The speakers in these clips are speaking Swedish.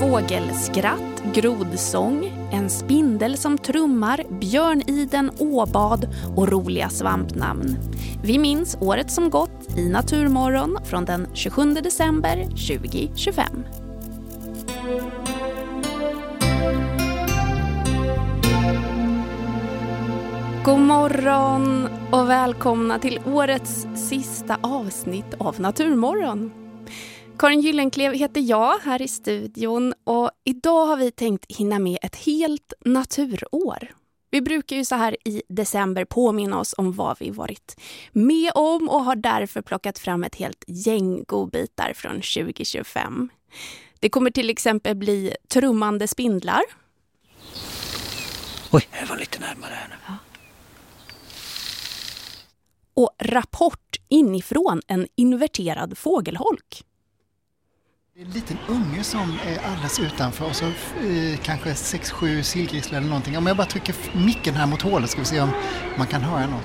Fågelskratt, grodsång, en spindel som trummar, björniden, åbad och roliga svampnamn. Vi minns året som gått i Naturmorgon från den 27 december 2025. God morgon och välkomna till årets sista avsnitt av Naturmorgon. Karin Gyllenklev heter jag här i studion och idag har vi tänkt hinna med ett helt naturår. Vi brukar ju så här i december påminna oss om vad vi varit med om och har därför plockat fram ett helt gäng godbitar från 2025. Det kommer till exempel bli trummande spindlar. Oj, det var lite närmare här nu. Ja. Och rapport inifrån en inverterad fågelholk. Det är en liten unge som är alldeles utanför och så kanske 6-7 sillgrisslar eller någonting. Om jag bara trycker micken här mot hålet ska vi se om man kan höra något.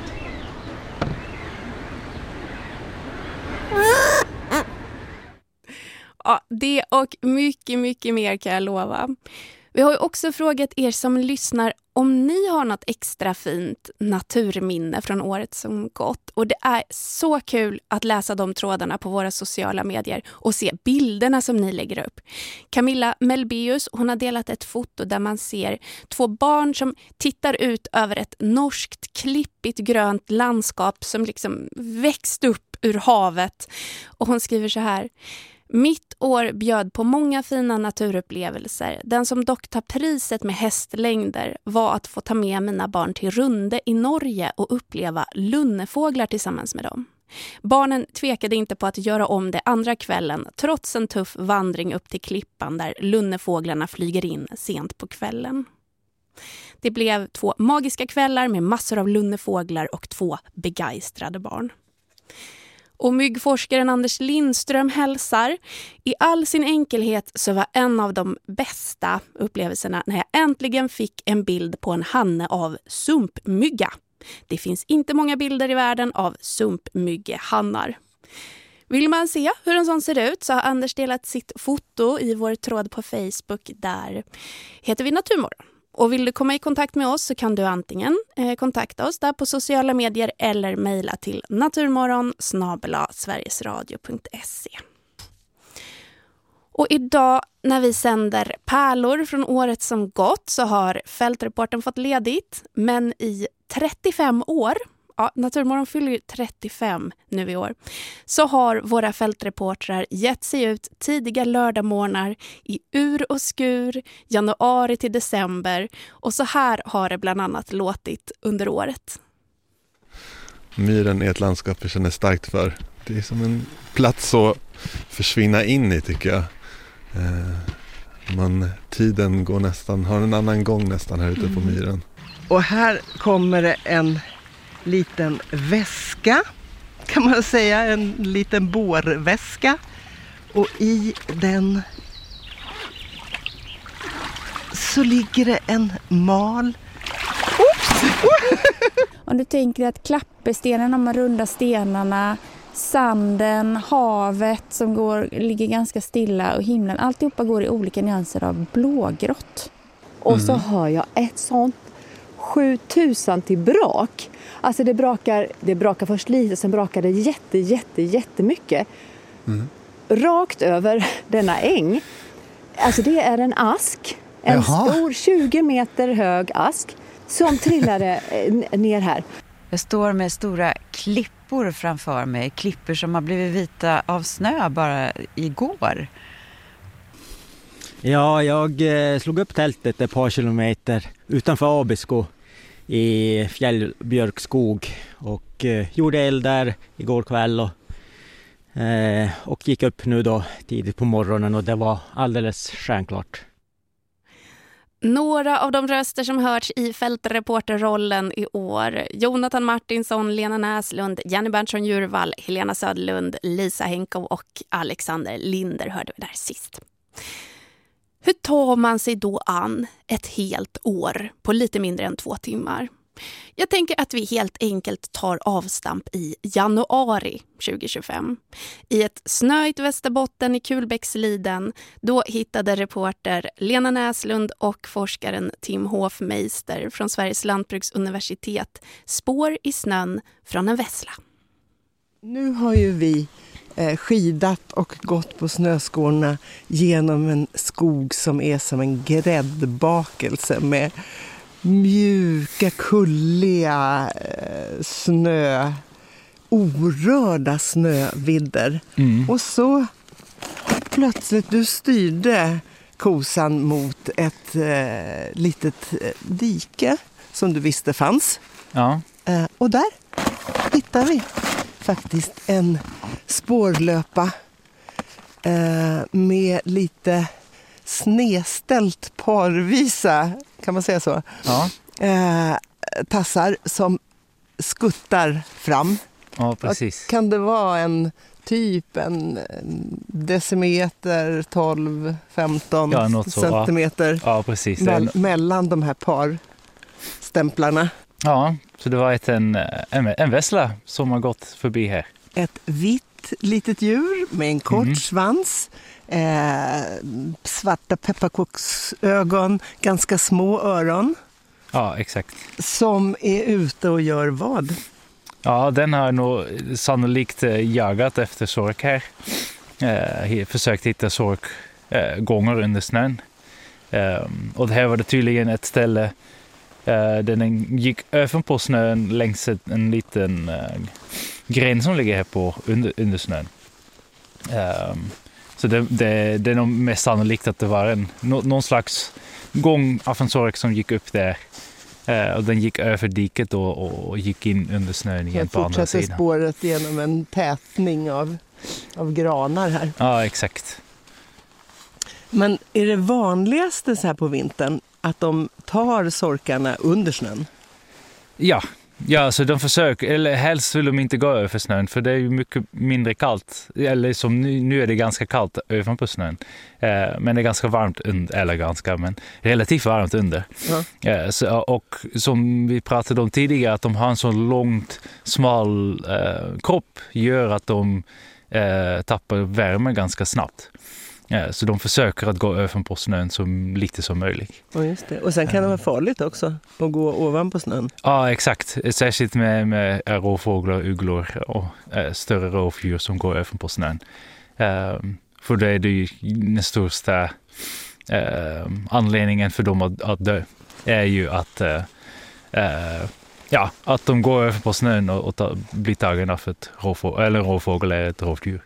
Ja, det och mycket mer kan jag lova. Vi har ju också frågat er som lyssnar om ni har något extra fint naturminne från året som gått. Och det är så kul att läsa de trådarna på våra sociala medier och se bilderna som ni lägger upp. Camilla Melbeus, hon har delat ett foto där man ser 2 barn som tittar ut över ett norskt klippigt grönt landskap som liksom växt upp ur havet. Och hon skriver så här: mitt år bjöd på många fina naturupplevelser. Den som dock tar priset med hästlängder var att få ta med mina barn till Runde i Norge och uppleva lunnefåglar tillsammans med dem. Barnen tvekade inte på att göra om det andra kvällen trots en tuff vandring upp till klippan där lunnefåglarna flyger in sent på kvällen. Det blev 2 magiska kvällar med massor av lunnefåglar och 2 begeistrade barn. Och myggforskaren Anders Lindström hälsar: i all sin enkelhet så var en av de bästa upplevelserna när jag äntligen fick en bild på en hanne av sumpmygga. Det finns inte många bilder i världen av sumpmyggehannar. Vill man se hur en sån ser ut så har Anders delat sitt foto i vår tråd på Facebook. Där heter vi Naturmorgon. Och vill du komma i kontakt med oss så kan du antingen kontakta oss där på sociala medier eller mejla till naturmorgon@sverigesradio.se. Och idag när vi sänder pärlor från året som gått så har fältreporten fått ledigt. Men i 35 år, ja, Naturmorgon fyller ju 35 nu i år, så har våra fältreportrar gett sig ut tidiga lördagmorgnar i ur och skur, januari till december. Och så här har det bland annat låtit under året. Myren är ett landskap jag känner starkt för. Det är som en plats att försvinna in i, tycker jag. Tiden går nästan, har en annan gång nästan här ute på myren. Och här kommer det en liten väska, kan man säga, en liten bårväska, och i den så ligger det en mal. Oops! Om du tänker att klapperstenen, de runda stenarna, sanden, havet som ligger ganska stilla och himlen, alltihopa går i olika nyanser av blågrått. Och så hör jag ett sånt 7000 till brak. Alltså det brakar först lite, sen brakar det jättemycket. Rakt över denna äng. Alltså det är en ask. En stor 20 meter hög ask som trillade ner här. Jag står med stora klippor framför mig. Klippor som har blivit vita av snö bara igår. Ja, jag slog upp tältet ett par kilometer utanför Abisko i fjällbjörkskog och gjorde eld där igår kväll och gick upp nu då tidigt på morgonen och det var alldeles stjärnklart. Några av de röster som hörts i fältreporterrollen i år: Jonathan Martinsson, Lena Näslund, Jenny Berntsson-Djurvall, Helena Söderlund, Lisa Henkow och Alexander Linder hörde vi där sist. Hur tar man sig då an ett helt år på lite mindre än 2 timmar? Jag tänker att vi helt enkelt tar avstamp i januari 2025. I ett snöigt Västerbotten i Kulbäcksliden, då hittade reporter Lena Näslund och forskaren Tim Hofmeister från Sveriges lantbruksuniversitet spår i snön från en vessla. Nu har ju vi skidat och gått på snöskorna genom en skog som är som en gräddbakelse med mjuka, kulliga orörda snövidder. Och så plötsligt du styrde kosan mot ett litet dike som du visste fanns. Ja. Och där hittar vi faktiskt en spårlöpa med lite snedställt parvisa, kan man säga så? Ja. Tassar som skuttar fram. Ja, precis. Kan det vara en decimeter, 12-15 centimeter ja, precis. mellan de här parstämplarna? Ja, så det var en vessla som har gått förbi här. Ett vitt litet djur med en kort svans, svarta pepparkoksögon, ganska små öron. Ja, exakt. Som är ute och gör vad? Ja, den har nog sannolikt jagat efter sork här. Försökt hitta sork gånger under snön. Och det här var det tydligen ett ställe den gick över på snön längs en liten gren som ligger här på under snön. Så det är nog mest sannolikt att det var någon slags gång av en sork som gick upp där. Och den gick över diket och gick in under snön igen på andra sidan. Fortsätter spåret genom en tätning av granar här. Ja, exakt. Men är det vanligaste så här på vintern att de tar sorkarna under snön? Ja, så de försöker, eller helst vill de inte gå över snön för det är ju mycket mindre kallt. Eller som nu är det ganska kallt ovanpå snön. Men det är ganska varmt men relativt varmt under. Ja. Och som vi pratade om tidigare, att de har en så långt, smal kropp gör att de tappar värme ganska snabbt. Ja, så de försöker att gå över på snön så lite som möjligt. Just det. Och sen kan det vara farligt också att gå ovanpå snön. Ja, exakt. Särskilt med rovfåglar, ugglor och större rovdjur som går över på snön. För det är det ju den största anledningen för dem att dö. Är ju att de går över på snön och blir tagna av ett rovfågel eller ett rovdjur.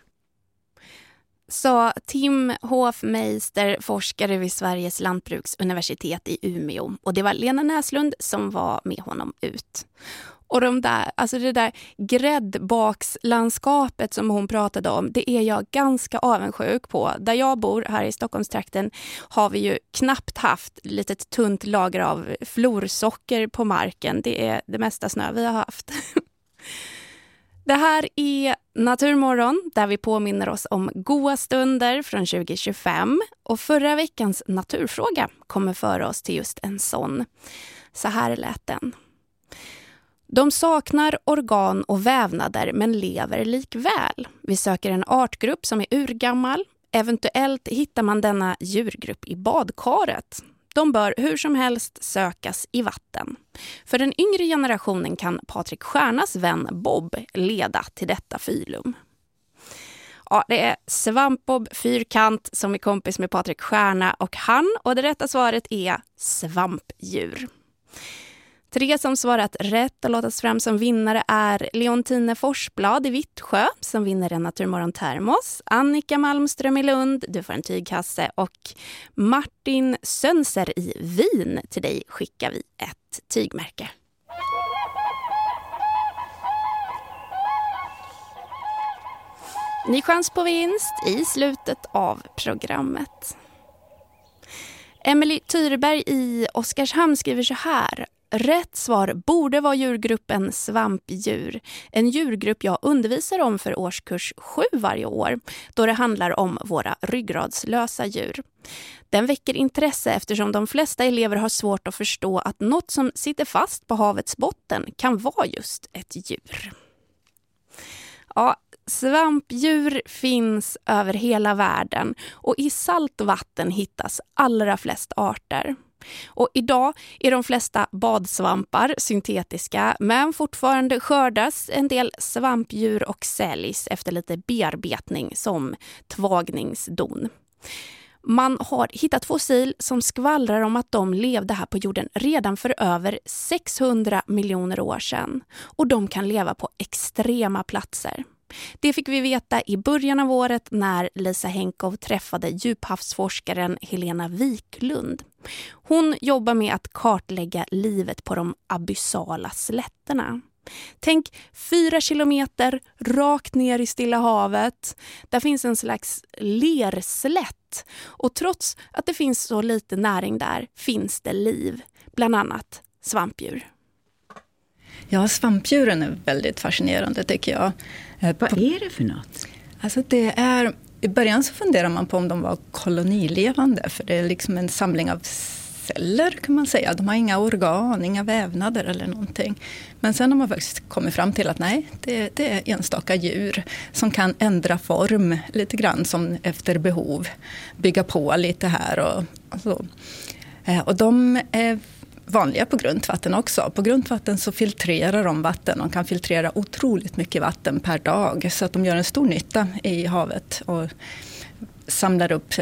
Sa Tim Hofmeister, forskare vid Sveriges lantbruksuniversitet i Umeå. Och det var Lena Näslund som var med honom ut. Och det där gräddbakslandskapet som hon pratade om, det är jag ganska avundsjuk på. Där jag bor här i Stockholmstrakten har vi ju knappt haft litet tunt lager av florsocker på marken. Det är det mesta snö vi har haft. Det här är Naturmorgon där vi påminner oss om goda stunder från 2025 och förra veckans naturfråga kommer föra oss till just en sån. Så här lät den. De saknar organ och vävnader men lever likväl. Vi söker en artgrupp som är urgammal. Eventuellt hittar man denna djurgrupp i badkaret. De bör hur som helst sökas i vatten. För den yngre generationen kan Patrik Stjärnas vän Bob leda till detta filum. Ja, det är Svampbob Fyrkant som är kompis med Patrik Stjärna och det rätta svaret är svampdjur. 3 som svarat rätt och låtas fram som vinnare är Leontine Forsblad i Vittsjö som vinner en Naturmorgon Termos, Annika Malmström i Lund, du får en tygkasse och Martin Sönser i Wien, till dig skickar vi ett tygmärke. Ny chans på vinst i slutet av programmet. Emily Tyrberg i Oskarshamn skriver så här. rätt svar borde vara djurgruppen svampdjur. En djurgrupp jag undervisar om för årskurs 7 varje år, då det handlar om våra ryggradslösa djur. Den väcker intresse eftersom de flesta elever har svårt att förstå att något som sitter fast på havets botten kan vara just ett djur. Ja, svampdjur finns över hela världen och i saltvatten hittas allra flest arter. Och idag är de flesta badsvampar syntetiska, men fortfarande skördas en del svampdjur och säljs efter lite bearbetning som tvagningsdon. Man har hittat fossil som skvallrar om att de levde här på jorden redan för över 600 miljoner år sedan. Och de kan leva på extrema platser. Det fick vi veta i början av året när Lisa Henkow träffade djuphavsforskaren Helena Wiklund. Hon jobbar med att kartlägga livet på de abyssala slätterna. Tänk 4 kilometer rakt ner i Stilla havet. Där finns en slags lerslätt. Och trots att det finns så lite näring där finns det liv. Bland annat svampdjur. Ja, svampdjuren är väldigt fascinerande tycker jag. Vad är det för något? Alltså det är, i början så funderar man på om de var kolonilevande. För det är liksom en samling av celler kan man säga. De har inga organ, inga vävnader eller någonting. Men sen har man faktiskt kommit fram till att nej, det är enstaka djur som kan ändra form lite grann som efter behov. Bygga på lite här och så. Och de är vanliga på grundvatten också. På grundvatten så filtrerar de vatten. De kan filtrera otroligt mycket vatten per dag. Så att de gör en stor nytta i havet och samlar upp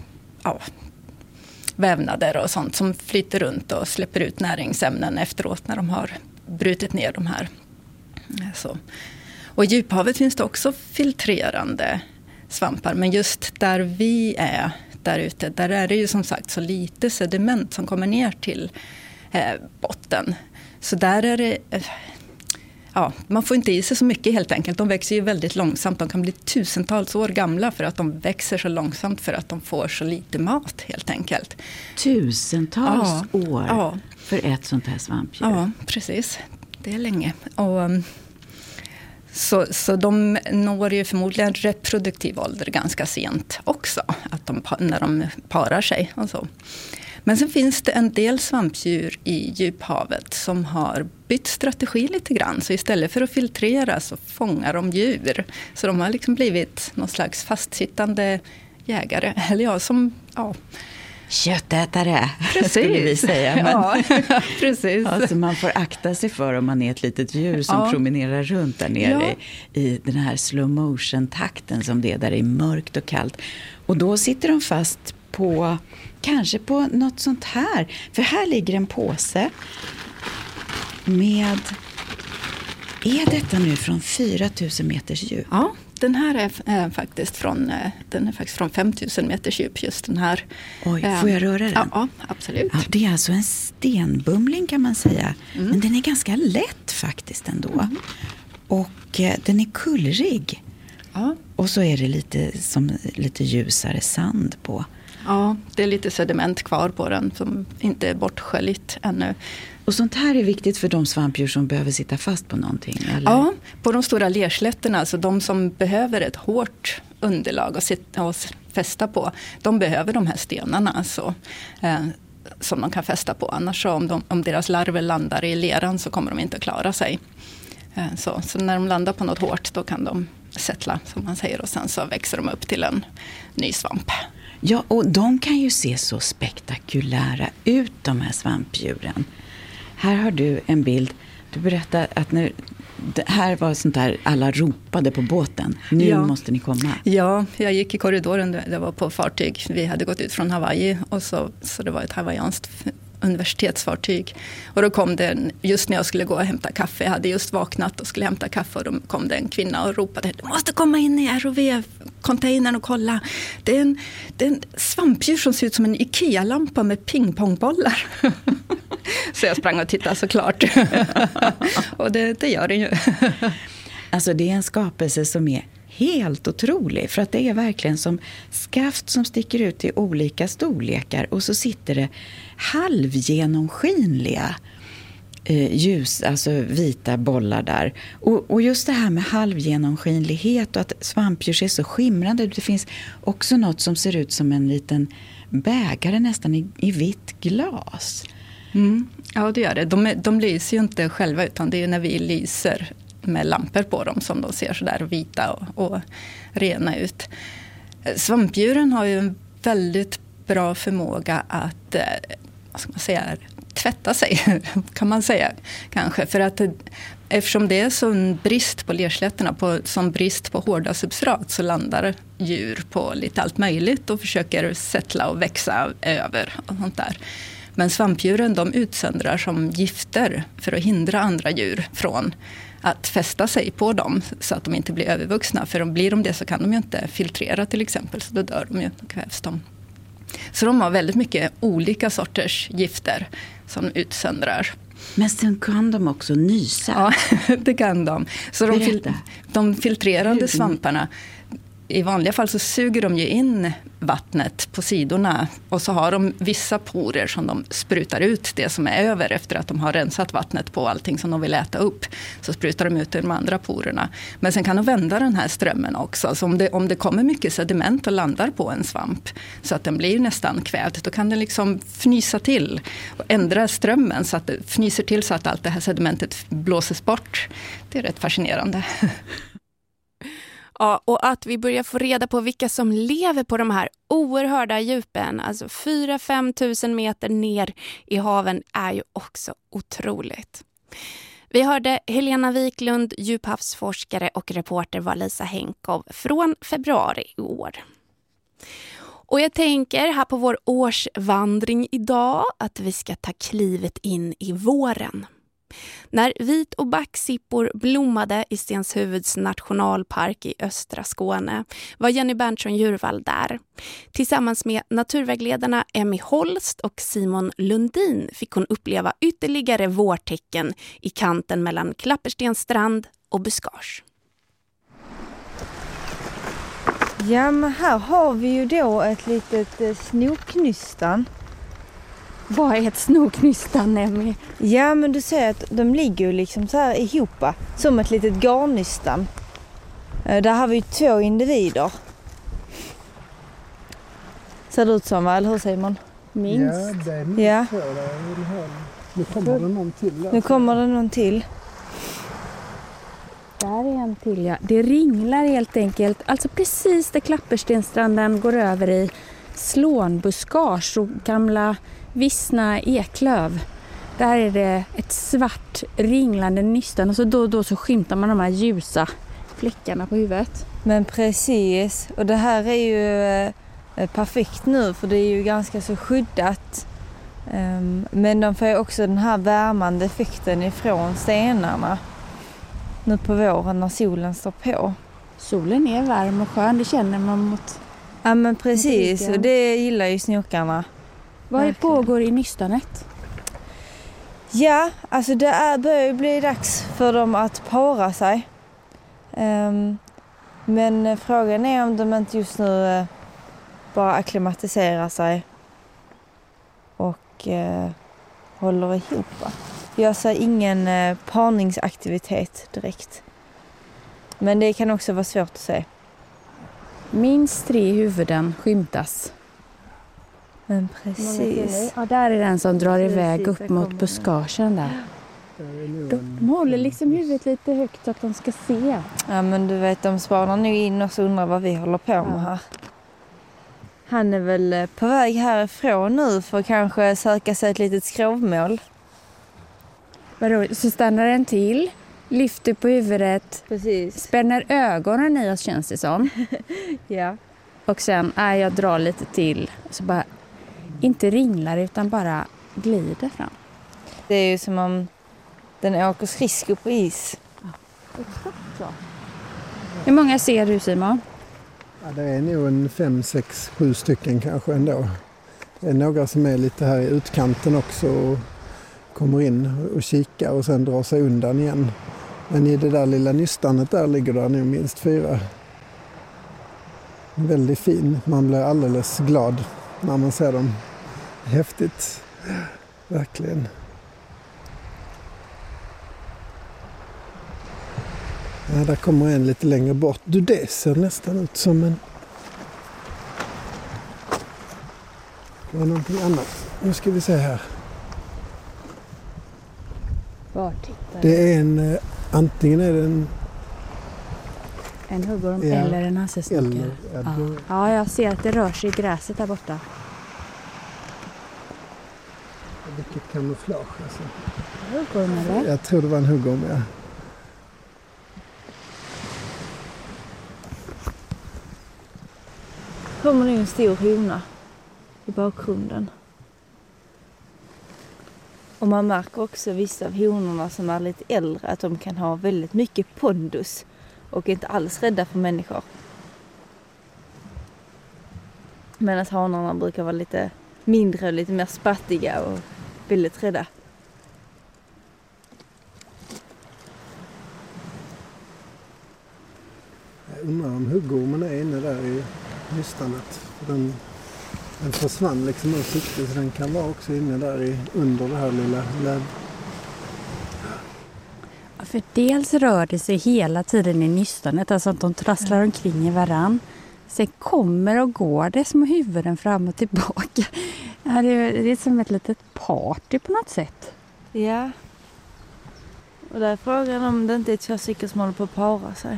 vävnader och sånt som flyter runt och släpper ut näringsämnen efteråt när de har brutit ner de här. Så. Och i djuphavet finns det också filtrerande svampar. Men just där vi är, där ute, där är det ju som sagt så lite sediment som kommer ner till botten. Så där är det, man får inte i sig så mycket helt enkelt. De växer ju väldigt långsamt. De kan bli tusentals år gamla för att de växer så långsamt för att de får så lite mat helt enkelt. Tusentals år för ett sånt här svampdjur? Ja, precis. Det är länge. Och så de når ju förmodligen reproduktiv ålder ganska sent också. När de parar sig och så. Men sen finns det en del svampdjur i djuphavet som har bytt strategi lite grann. Så istället för att filtrera så fångar de djur. Så de har liksom blivit någon slags fastsittande jägare. Eller köttätare, skulle vi säga. Men, ja, precis. Alltså man får akta sig för om man är ett litet djur som promenerar runt där nere i den här slow motion-takten som det är där det är mörkt och kallt. Och då sitter de fast på, kanske på något sånt här. För här ligger en påse med, är detta nu från 4000 meters djup? Ja. Den här är faktiskt från 5000 meters djup, just den här. Oj, får jag röra den? Ja, absolut. Ja, det är alltså en stenbumling kan man säga. Men den är ganska lätt faktiskt ändå. Och den är kullrig. Ja. Och så är det lite ljusare sand på. Ja, det är lite sediment kvar på den som inte är bortsköljt ännu. Och sånt här är viktigt för de svampdjur som behöver sitta fast på någonting? Eller? Ja, på de stora lerslätterna, alltså de som behöver ett hårt underlag att sitta och fästa på, de behöver de här stenarna alltså, som de kan fästa på. Annars så om deras larver landar i leran så kommer de inte att klara sig. Så när de landar på något hårt då kan de sättla som man säger och sen så växer de upp till en ny svamp. Ja, och de kan ju se så spektakulära ut de här svampdjuren. Här har du en bild. Du berättade att det här var sånt där alla ropade på båten. Nu måste ni komma. Ja, jag gick i korridoren. Det var på fartyg. Vi hade gått ut från Hawaii och så det var ett hawaiianskt universitetsfartyg. Och då kom det just när jag skulle gå och hämta kaffe. Jag hade just vaknat och skulle hämta kaffe och då kom det en kvinna och ropade: "Du måste komma in i ROV-containern och kolla. Det är en svampdjur som ser ut som en Ikea-lampa med pingpongbollar." Så jag sprang och tittade såklart. Och det gör det ju. Alltså det är en skapelse som är helt otrolig. För att det är verkligen som skaft som sticker ut i olika storlekar. Och så sitter det halvgenomskinliga ljus, alltså vita bollar där. Och just det här med halvgenomskinlighet och att svampdjur ser så skimrande. Det finns också något som ser ut som en liten bägare nästan i vitt glas. Ja, det gör det. De lyser ju inte själva, utan det är när vi lyser med lampor på dem som de ser så där vita och rena ut. Svampdjuren har ju en väldigt bra förmåga att, vad ska man säga, tvätta sig, kan man säga kanske. För att eftersom det är sån brist på lerslätterna, sån brist på hårda substrat, så landar djur på lite allt möjligt och försöker sättla och växa över och sånt där. Men svampdjuren, de utsöndrar som gifter för att hindra andra djur från att fästa sig på dem så att de inte blir övervuxna. För blir de det så kan de ju inte filtrera till exempel, så då dör de ju, då kvävs de. Så de har väldigt mycket olika sorters gifter som utsöndrar. Men sen kan de också nysa. Ja, det kan de. Så de filtrerande svamparna, i vanliga fall så suger de ju in vattnet på sidorna och så har de vissa porer som de sprutar ut det som är över efter att de har rensat vattnet på allting som de vill äta upp. Så sprutar de ut de andra porerna. Men sen kan de vända den här strömmen också. Så om det kommer mycket sediment och landar på en svamp så att den blir nästan kvävd, då kan den liksom fnysa till och ändra strömmen så att det fnyser till så att allt det här sedimentet blåses bort. Det är rätt fascinerande. Ja, och att vi börjar få reda på vilka som lever på de här oerhörda djupen, alltså 4-5 tusen meter ner i haven, är ju också otroligt. Vi hörde Helena Wiklund, djuphavsforskare, och reporter var Lisa Henkov från februari i år. Och jag tänker här på vår årsvandring idag att vi ska ta klivet in i våren. När vit- och backsippor blommade i Stenshuvuds nationalpark i östra Skåne var Jenny Berntsson Djurvall där. Tillsammans med naturvägledarna Emmy Holst och Simon Lundin fick hon uppleva ytterligare vårtecken i kanten mellan Klapperstensstrand och buskage. Ja, men här har vi ju då ett litet snoknystan. Vad är ett snoknystan, Emmy? Ja, men du ser att de ligger ju liksom så här ihop, som ett litet garnnystan. Där har vi 2 individer. Ser det ut som, eller hur Simon? Minst. Ja, det är minst. Ja. Nu kommer det någon till. Nu kommer det någon till. Där är en till, ja. Det ringlar helt enkelt. Alltså precis där Klapperstensstranden går över i slånbuskage och gamla vissna eklöv. Där är det ett svart ringlande nystan och så då och då så skymtar man de här ljusa fläckarna på huvudet. Men precis, och det här är ju perfekt nu för det är ju ganska så skyddat. Men de får ju också den här värmande effekten ifrån stenarna nu på våren när solen står på. Solen är varm och skön, det känner man mot... Ja, men precis, och det gillar ju snokarna. Vad pågår i nystanet? Ja, alltså det börjar bli dags för dem att para sig. Men frågan är om de inte just nu bara akklimatiserar sig och håller ihop. Jag ser ingen parningsaktivitet direkt. Men det kan också vara svårt att se. Minst 3 huvuden skymtas. Men precis. Ja, där är den som drar iväg upp mot buskagen där. De håller liksom huvudet lite högt så att de ska se. Ja, men du vet, de spanar nu in och så undrar vad vi håller på med här. Han är väl på väg härifrån nu för att kanske söka sig ett litet skrovmål. Vadå? Så stannar den till, lyfter på huvudet, precis. Spänner ögonen i oss, känns det som. Ja. Och sen jag drar lite till, så bara inte ringlar utan bara glider fram. Det är ju som om den åker skridskor på is. Ja, exakt så. Hur många ser du, Simon? Ja, det är nog en 5, 6, 7 stycken kanske ändå. Det är några som är lite här i utkanten också och kommer in och kikar och sen drar sig undan igen. Men i det där lilla nystanet där ligger det nu minst 4. Väldigt fin. Man blir alldeles glad när man ser dem. Häftigt. Verkligen. Ja, där kommer en lite längre bort. Du, det ser nästan ut som en... Det var någonting annat. Nu ska vi se här. Var tittar det är en... Antingen är det en huggorm eller en hasselsnokare. Ja, jag ser att det rör sig i gräset där borta. Vilket kamouflage alltså. Huggorm eller? Jag tror det var en huggorm, ja. Kommer det en stor hona i bakgrunden. Och man märker också vissa av honorna som är lite äldre att de kan ha väldigt mycket pondus och inte alls rädda för människor. Medan hanarna brukar vara lite mindre och lite mer spattiga och väldigt rädda. Jag undrar om huggormen är inne där i nystanet. Den försvann liksom ur sikte, så den kan vara också inne där under det här lilla löv. Ja, för dels rör det sig hela tiden i nystanet, alltså att de trasslar omkring i varann. Sen kommer och går det små huvuden fram och tillbaka. Ja, det är som ett litet party på något sätt. Ja. Och där är frågan om det inte är två stycken som håller på att para sig.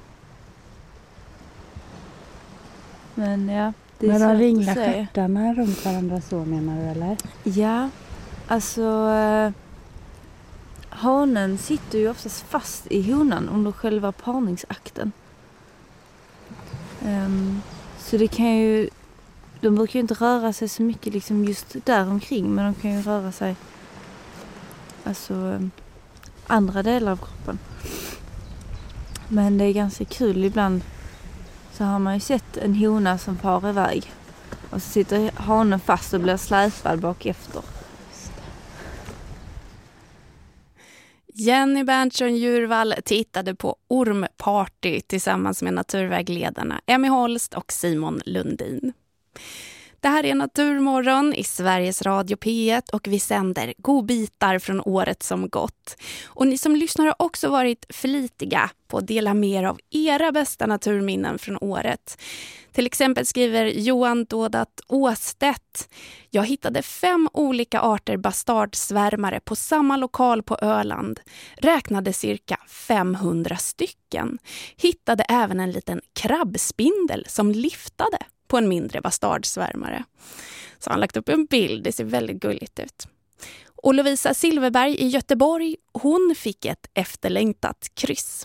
Men ja, det är men de ringlar stjärtarna stjärtarna runt varandra så, menar du, eller? Ja, alltså hanen sitter ju oftast fast i honan under själva parningsakten. Så det kan ju, de brukar ju inte röra sig så mycket liksom just där omkring, men de kan ju röra sig alltså andra delar av kroppen. Men det är ganska kul ibland. Så har man ju sett en hona som far iväg. Och så sitter hanen fast och blir släpad bak efter. Jenny Berntsson Djurvall tittade på ormparty tillsammans med naturvägledarna Emmy Holst och Simon Lundin. Det här är Naturmorgon i Sveriges Radio P1 och vi sänder godbitar från året som gått. Och ni som lyssnar har också varit flitiga på att dela mer av era bästa naturminnen från året. Till exempel skriver Johan Dådat Åstedt: jag hittade 5 olika arter bastardsvärmare på samma lokal på Öland. Räknade cirka 500 stycken. Hittade även en liten krabbspindel som liftade på en mindre bastardsvärmare. Så han lagt upp en bild, det ser väldigt gulligt ut. Och Lovisa Silverberg i Göteborg, hon fick ett efterlängtat kryss.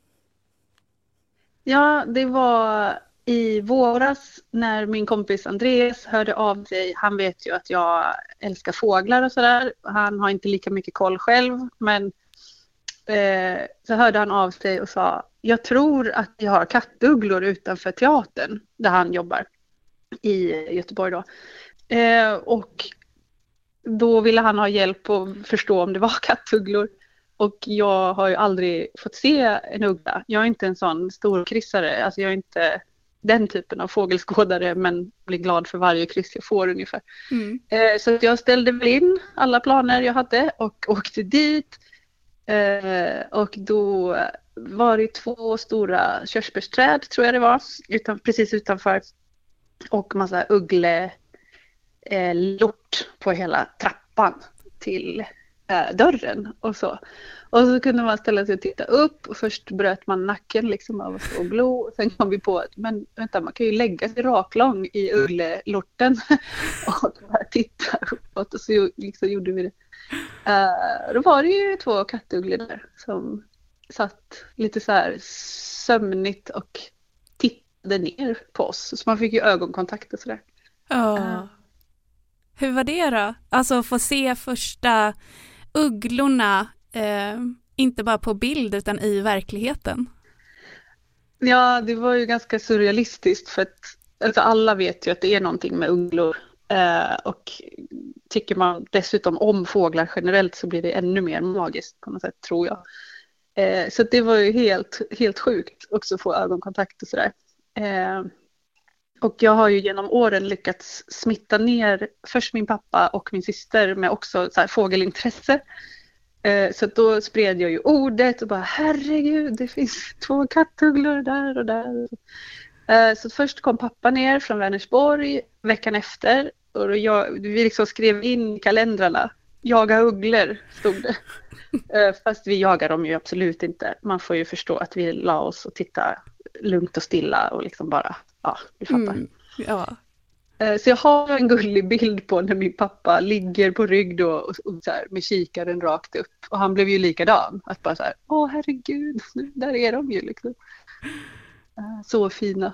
Ja, det var i våras när min kompis Andreas hörde av sig. Han vet ju att jag älskar fåglar och sådär. Han har inte lika mycket koll själv, men så hörde han av sig och sa: jag tror att vi har kattugglor utanför teatern där han jobbar i Göteborg då. Och då ville han ha hjälp att förstå om det var kattugglor. Och jag har ju aldrig fått se en uggla. Jag är inte en sån stor kryssare. Alltså jag är inte den typen av fågelskådare, men blir glad för varje kryss jag får ungefär. Så att jag ställde väl in alla planer jag hade och åkte dit. Och då var det 2 stora körsbärsträd, tror jag det var, precis utanför, och massa ugglelort på hela trappan till dörren och så. Och så kunde man ställa sig och titta upp, och först bröt man nacken liksom av att stå och glo, och sen kom vi på att men vänta, man kan ju lägga sig raklång i ugglelorten och bara titta uppåt, och så liksom gjorde vi det. Då var det ju 2 kattugglor där som satt lite så här sömnigt och tittade ner på oss. Så man fick ju ögonkontakt och sådär. Ja. Hur var det då? Alltså få se första ugglorna, inte bara på bild utan i verkligheten. Ja, det var ju ganska surrealistiskt, för att alltså, alla vet ju att det är någonting med ugglor. Och tycker man dessutom om fåglar generellt så blir det ännu mer magiskt på något sätt, tror jag. Så det var ju helt sjukt också att få ögonkontakt och sådär. Och jag har ju genom åren lyckats smitta ner först min pappa och min syster med också så här fågelintresse. Så då spred jag ju ordet och bara herregud, det finns 2 kattugglor där och där. Så först kom pappa ner från Vänersborg veckan efter och vi liksom skrev in i kalendrarna. Jaga ugglor stod det. Fast vi jagar dem ju absolut inte. Man får ju förstå att vi la oss och titta lugnt och stilla och liksom bara, ja, vi fattar. Ja. Så jag har en gullig bild på när min pappa ligger på rygg då och så här, med kikaren rakt upp. Och han blev ju likadan. Att bara så här, åh herregud, där är de ju liksom. Så fina.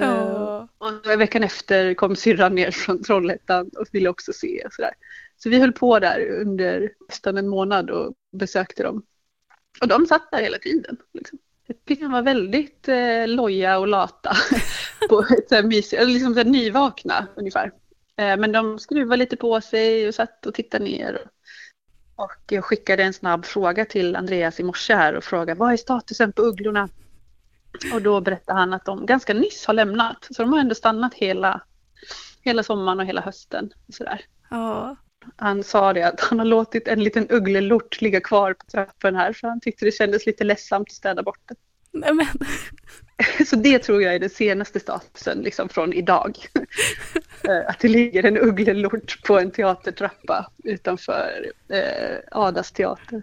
Och veckan efter kom syrran ner från Trollhättan och ville också se och sådär. Så vi höll på där under nästan en månad och besökte dem. Och de satt där hela tiden. Liksom. Jag tyckte de var väldigt loja och lata. På ett så här mysigt, liksom så här nyvakna ungefär. Men de skruvade lite på sig och satt och tittade ner. Och jag skickade en snabb fråga till Andreas i morse här och frågade vad är statusen på ugglorna? Och då berättade han att de ganska nyss har lämnat. Så de har ändå stannat hela sommaren och hela hösten. Och sådär. Ja. Han sa det att han har låtit en liten ugglelort ligga kvar på trappan här. Så han tyckte det kändes lite ledsamt att städa bort det. Men. Så det tror jag är den senaste statusen liksom från idag. Att det ligger en ugglelort på en teatertrappa utanför Adas teater.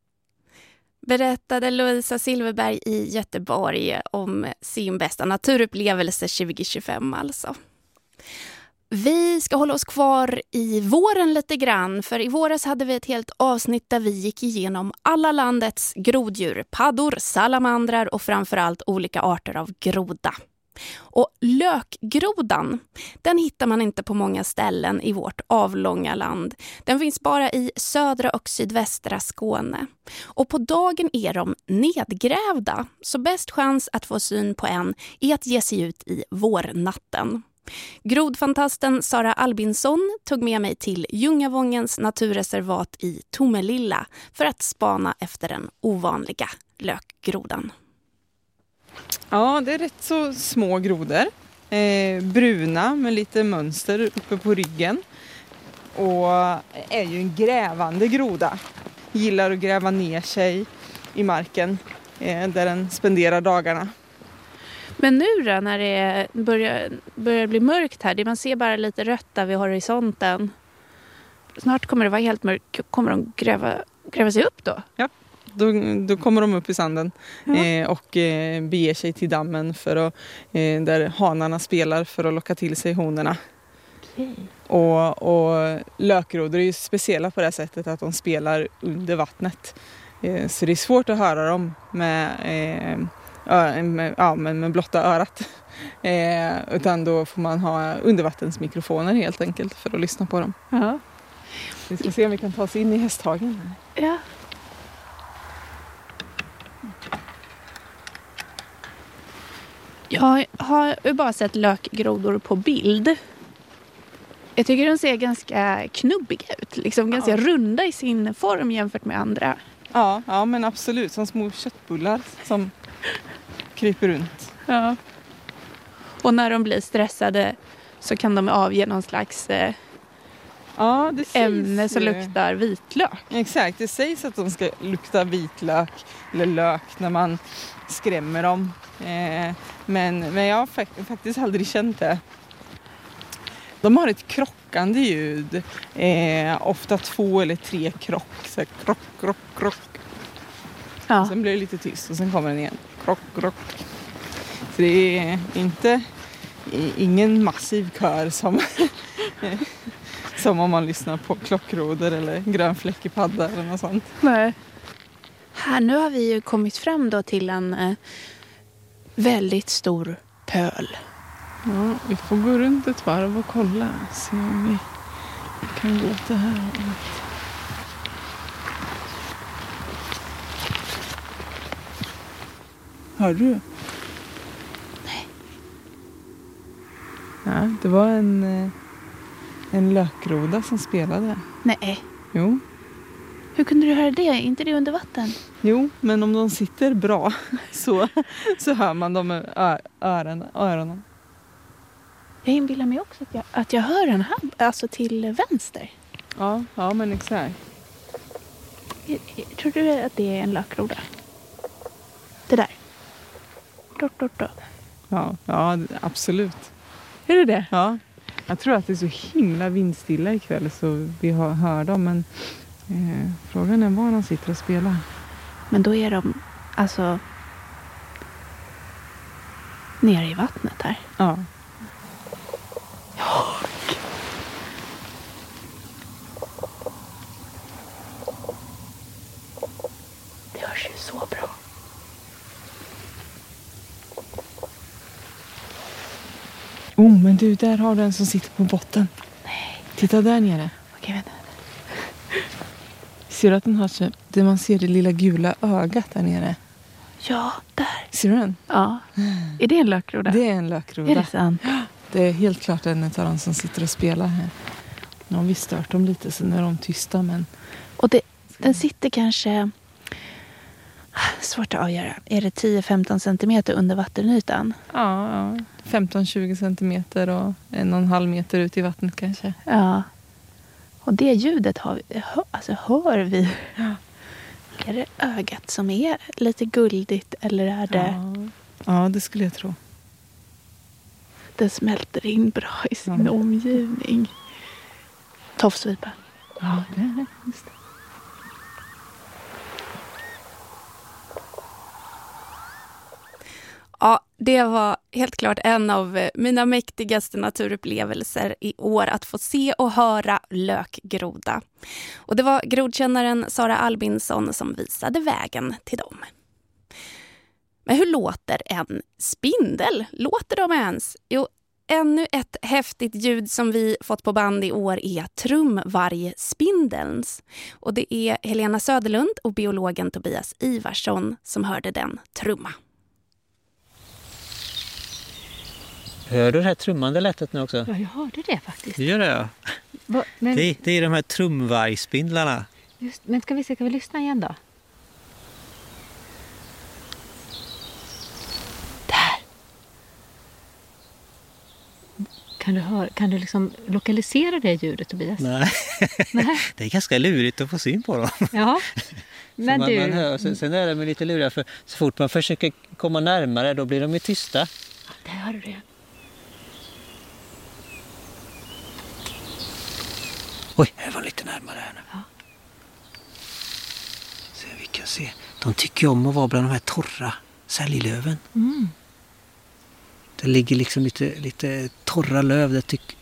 Berättade Louisa Silverberg i Göteborg om sin bästa naturupplevelse 2025 alltså. Vi ska hålla oss kvar i våren lite grann, för i våras hade vi ett helt avsnitt där vi gick igenom alla landets groddjur, paddor, salamandrar och framförallt olika arter av groda. Och lökgrodan, den hittar man inte på många ställen i vårt avlånga land. Den finns bara i södra och sydvästra Skåne. Och på dagen är de nedgrävda, så bäst chans att få syn på en är att ge sig ut i vårnatten. Grodfantasten Sara Albinsson tog med mig till Ljungavångens naturreservat i Tomelilla för att spana efter den ovanliga lökgrodan. Ja, det är rätt så små grodor. Bruna med lite mönster uppe på ryggen. Och är ju en grävande groda. Gillar att gräva ner sig i marken där den spenderar dagarna. Men nu då, när det börjar bli mörkt här, det man ser bara lite rött där vid horisonten. Snart kommer det vara helt mörkt. Kommer de gräva sig upp då? Ja, då kommer de upp i sanden och beger sig till dammen för att, där hanarna spelar för att locka till sig honorna. Okay. Och lökgrodor är ju speciella på det sättet att de spelar under vattnet. Så det är svårt att höra dem med blotta örat. Utan då får man ha undervattensmikrofoner helt enkelt för att lyssna på dem. Ja. Vi ska se om vi kan ta oss in i hästhagen. Ja. Jag har bara sett lökgrodor på bild. Jag tycker de ser ganska knubbiga ut. Liksom ganska runda i sin form jämfört med andra. Ja, men absolut. Som små köttbullar som kryper runt. Ja. Och när de blir stressade så kan de avge någon slags ämne som luktar vitlök. Exakt, det sägs att de ska lukta vitlök eller lök när man skrämmer dem. Men jag har faktiskt aldrig känt det. De har ett krockande ljud. Ofta 2 eller 3 krock. Så här, krock, krock, krock. Ja. Sen blir det lite tyst och sen kommer den igen. Krock, krock. Så det är ingen massiv kör som om man lyssnar på klockroder eller grönfläckig padda eller något sånt. Nej. Här nu har vi ju kommit fram då till en väldigt stor pöl. Ja, vi får gå runt ett varv och kolla. Se om vi kan gå åt det här hållet. Hör du? Nej. Ja, det var en lökgroda som spelade. Nej. Jo. Hur kunde du höra det? Är inte det under vatten? Jo, men om de sitter bra så hör man dem med öronen. Jag inbillar mig också att jag hör den här, alltså till vänster. Ja, men exakt. Tror du att det är en lökgroda? Det där. Dort. Ja, absolut. Är det det? Ja. Jag tror att det är så himla vindstilla ikväll så vi hör dem. Men frågan är var de sitter och spelar. Men då är de alltså nere i vattnet här. Ja. Det hörs ju så bra. Men du, där har du en som sitter på botten. Nej. Titta där nere. Okej, vänta. Ser du att den har så, det man ser det lilla gula ögat där nere? Ja, där. Ser du den? Ja. Är det en lökgroda? Det är en lökgroda. Är det sant? Det är helt klart en av dem som sitter och spelar här. Nu har vi stört dem lite så nu är de tysta. Men... Och den sitter kanske... Svårt att avgöra. Är det 10-15 centimeter under vattenytan? Ja, 15-20 centimeter och 1,5 meter ut i vattnet kanske. Ja. Och det ljudet hör vi. Ja. Är det ögat som är lite guldigt eller är det... Ja, det skulle jag tro. Det smälter in bra i sin omgivning. Tofsvipa. Ja, det är det. Just det. Ja, det var helt klart en av mina mäktigaste naturupplevelser i år att få se och höra lökgroda. Och det var grodkännaren Sara Albinsson som visade vägen till dem. Men hur låter en spindel? Låter de ens? Jo, ännu ett häftigt ljud som vi fått på band i år är trumvargspindelns. Och det är Helena Söderlund och biologen Tobias Ivarsson som hörde den trumma. Hör du det här trummande lättet nu också? Ja, jag hörde det faktiskt. Det gör det, ja. Men... Det är de här trumvargspindlarna. Just, men ska vi lyssna igen då? Där! Kan du liksom lokalisera det ljudet, Tobias? Nej. Det är ganska lurigt att få syn på dem. Ja. Men man hör, sen är de lite luriga för så fort man försöker komma närmare då blir de ju tysta. Ja, där hör du det. Oj, här var lite närmare här nu. Ja. Så vi kan se. De tycker om att vara bland de här torra säljlöven. Mm. Det ligger liksom lite torra löv.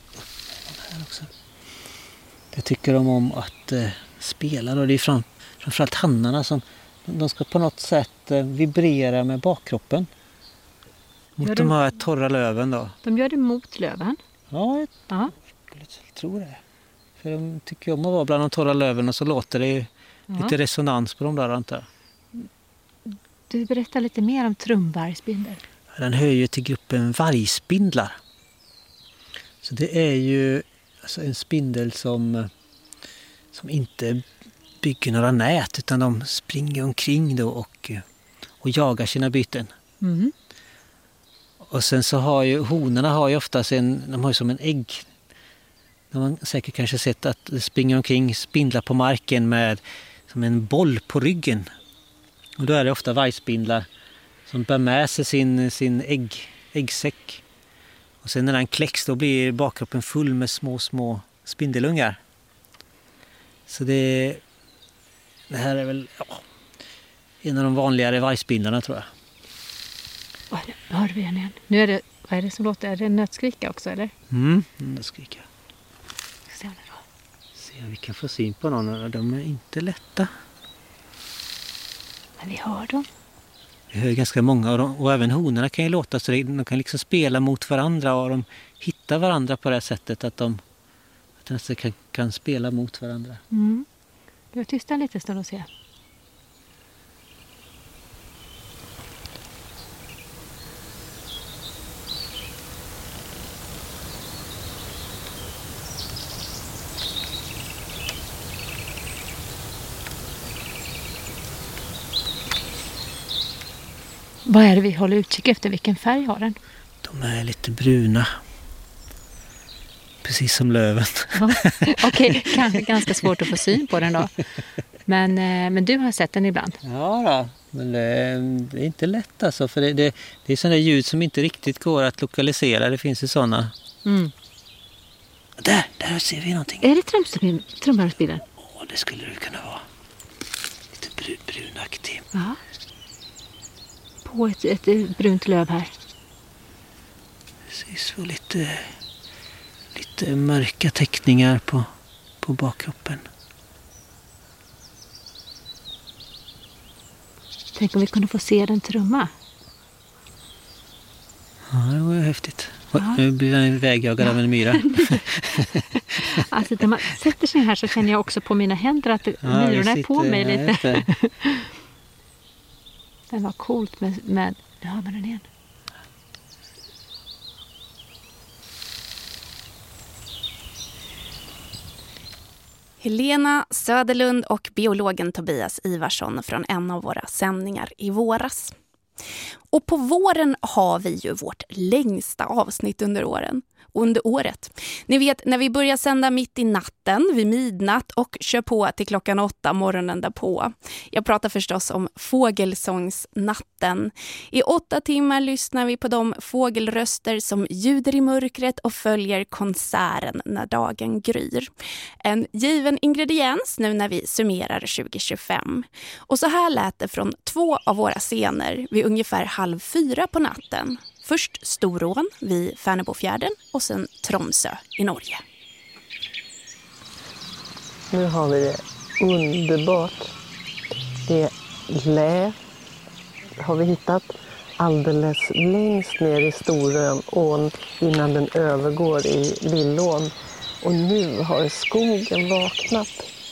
Det tycker de om att spela. Och det är framförallt hannarna som de ska på något sätt vibrera med bakkroppen. Mot de här torra löven då. De gör det mot löven? Ja, jag tror det. För de tycker om att vara bland de torra löven och så låter det lite resonans på dem där, antar jag. Du berättar lite mer om trumvargspindel. Den hör ju till gruppen vargspindlar. Så det är ju alltså en spindel som inte bygger några nät utan de springer omkring då och jagar sina byten. Mm. Och sen så har ju honorna oftast de har ju som en ägg. De har säkert kanske sett att det springer omkring spindlar på marken med som en boll på ryggen. Och då är det ofta vargspindlar som bär med sig sin äggsäck. Och sen när den kläcks då blir bakkroppen full med små spindelungar. Så det här är väl en av de vanligare vargspindlarna, tror jag. Vad hör vi igen? Nu är det, vad är det som låter? Är det en nötskrika också, eller? Nötskrika. Se om vi kan få syn på någon. De är inte lätta. Men vi hör dem. Vi hör ganska många och även honorna kan ju låta så de kan liksom spela mot varandra och de hittar varandra på det här sättet att de nästan kan spela mot varandra. Mm. Du tysta lite stund och se. Vad är det vi håller utkik efter? Vilken färg har den? De är lite bruna. Precis som löven. Ja. Okej, kanske ganska svårt att få syn på den då. Men du har sett den ibland? Ja då, men det är inte lätt alltså. För det är sådana ljud som inte riktigt går att lokalisera. Det finns ju sådana. Mm. Där ser vi någonting. Är det trumvirvelspilen? Det skulle det kunna vara. Lite brunaktig. Ja. På ett brunt löv här. Det ser så lite mörka teckningar på bakkroppen. Tänk om vi kunde få se den trumma. Ja, det var ju häftigt. Nu blir den vägjagad av en myra. Alltså när man sätter sig här så känner jag också på mina händer att myrorna är på mig lite. Det var coolt med nu har man den igen. Helena Söderlund och biologen Tobias Ivarsson från en av våra sändningar i våras. Och på våren har vi ju vårt längsta avsnitt under året. Ni vet, när vi börjar sända mitt i natten vid midnatt och kör på till 8 morgonen därpå. Jag pratar förstås om fågelsångsnatten. I 8 timmar lyssnar vi på de fågelröster som ljuder i mörkret och följer konserten när dagen gryr. En given ingrediens nu när vi summerar 2025. Och så här lät det från 2 av våra scener vid ungefär 3:30 på natten. Först Storån vid Färnebofjärden och sen Tromsø i Norge. Nu har vi det underbart. Det lä har vi hittat alldeles längst ner i Storån innan den övergår i Lillån. Och nu har skogen vaknat.